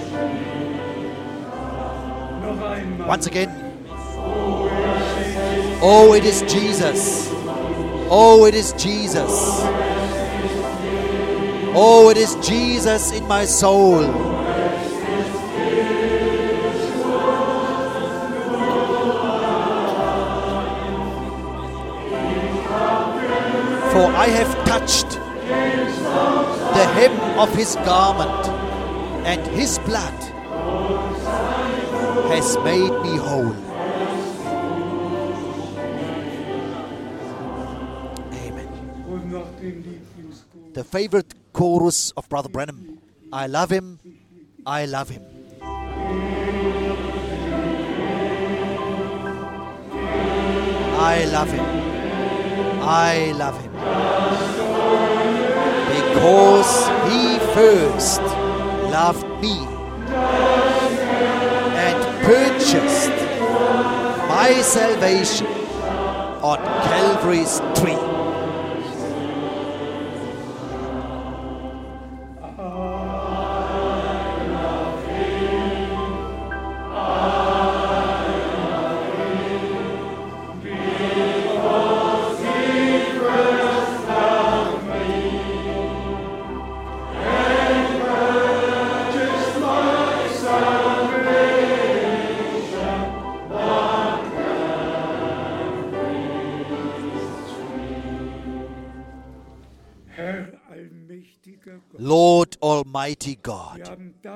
Once again. Oh, it is Jesus. Oh, it is Jesus. Oh, it is Jesus in my soul. For I have touched the hem of his garment, and his blood has made me whole. Amen. The favorite chorus of Brother Branham. I love him. I love him. I love him. I love him. Because he first loved me and purchased my salvation on Calvary's tree. Lord Almighty God,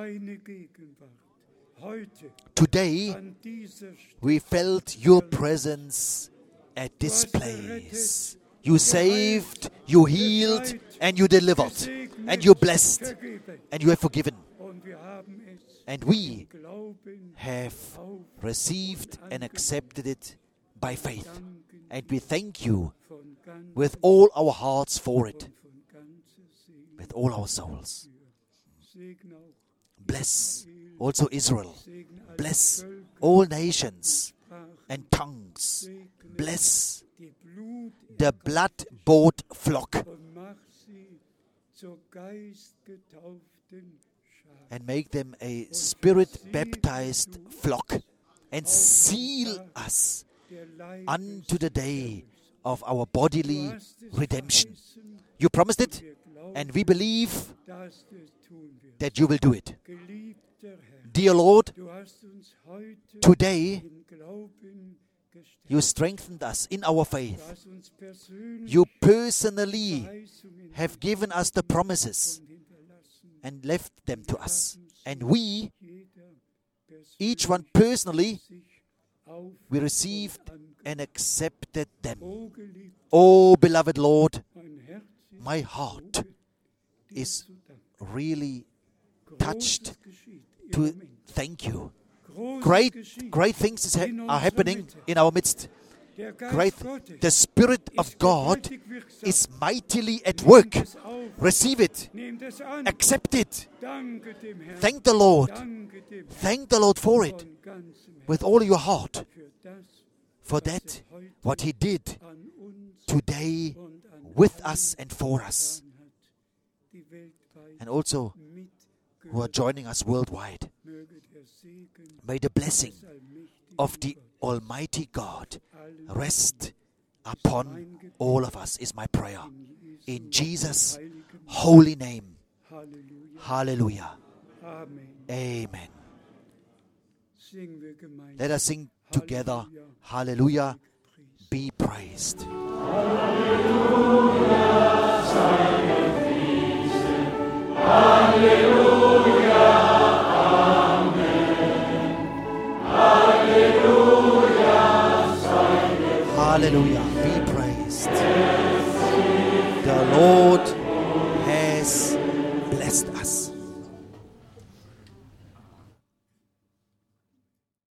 today we felt your presence at this place. You saved, you healed, and you delivered, and you blessed, and you have forgiven. And we have received and accepted it by faith. And we thank you with all our hearts for it, with all our souls. Bless also Israel. Bless all nations and tongues. Bless the blood-bought flock. And make them a spirit-baptized flock. And seal us unto the day of our bodily redemption. You promised it, and we believe that you will do it. Dear Lord, today you strengthened us in our faith. You personally have given us the promises and left them to us. And we, each one personally, we received and accepted them. Oh, beloved Lord, my heart is really touched to thank you. Great things are happening in our midst. The Spirit of God is mightily at work. Receive it. Accept it. Thank the Lord. Thank the Lord for it with all your heart. For that, what He did today with us and for us. And also who are joining us worldwide. May the blessing of the Almighty God rest upon all of us is my prayer. In Jesus' holy name. Hallelujah. Amen. Let us sing together. Hallelujah. Be praised. Hallelujah. Be praised. The Lord has blessed us.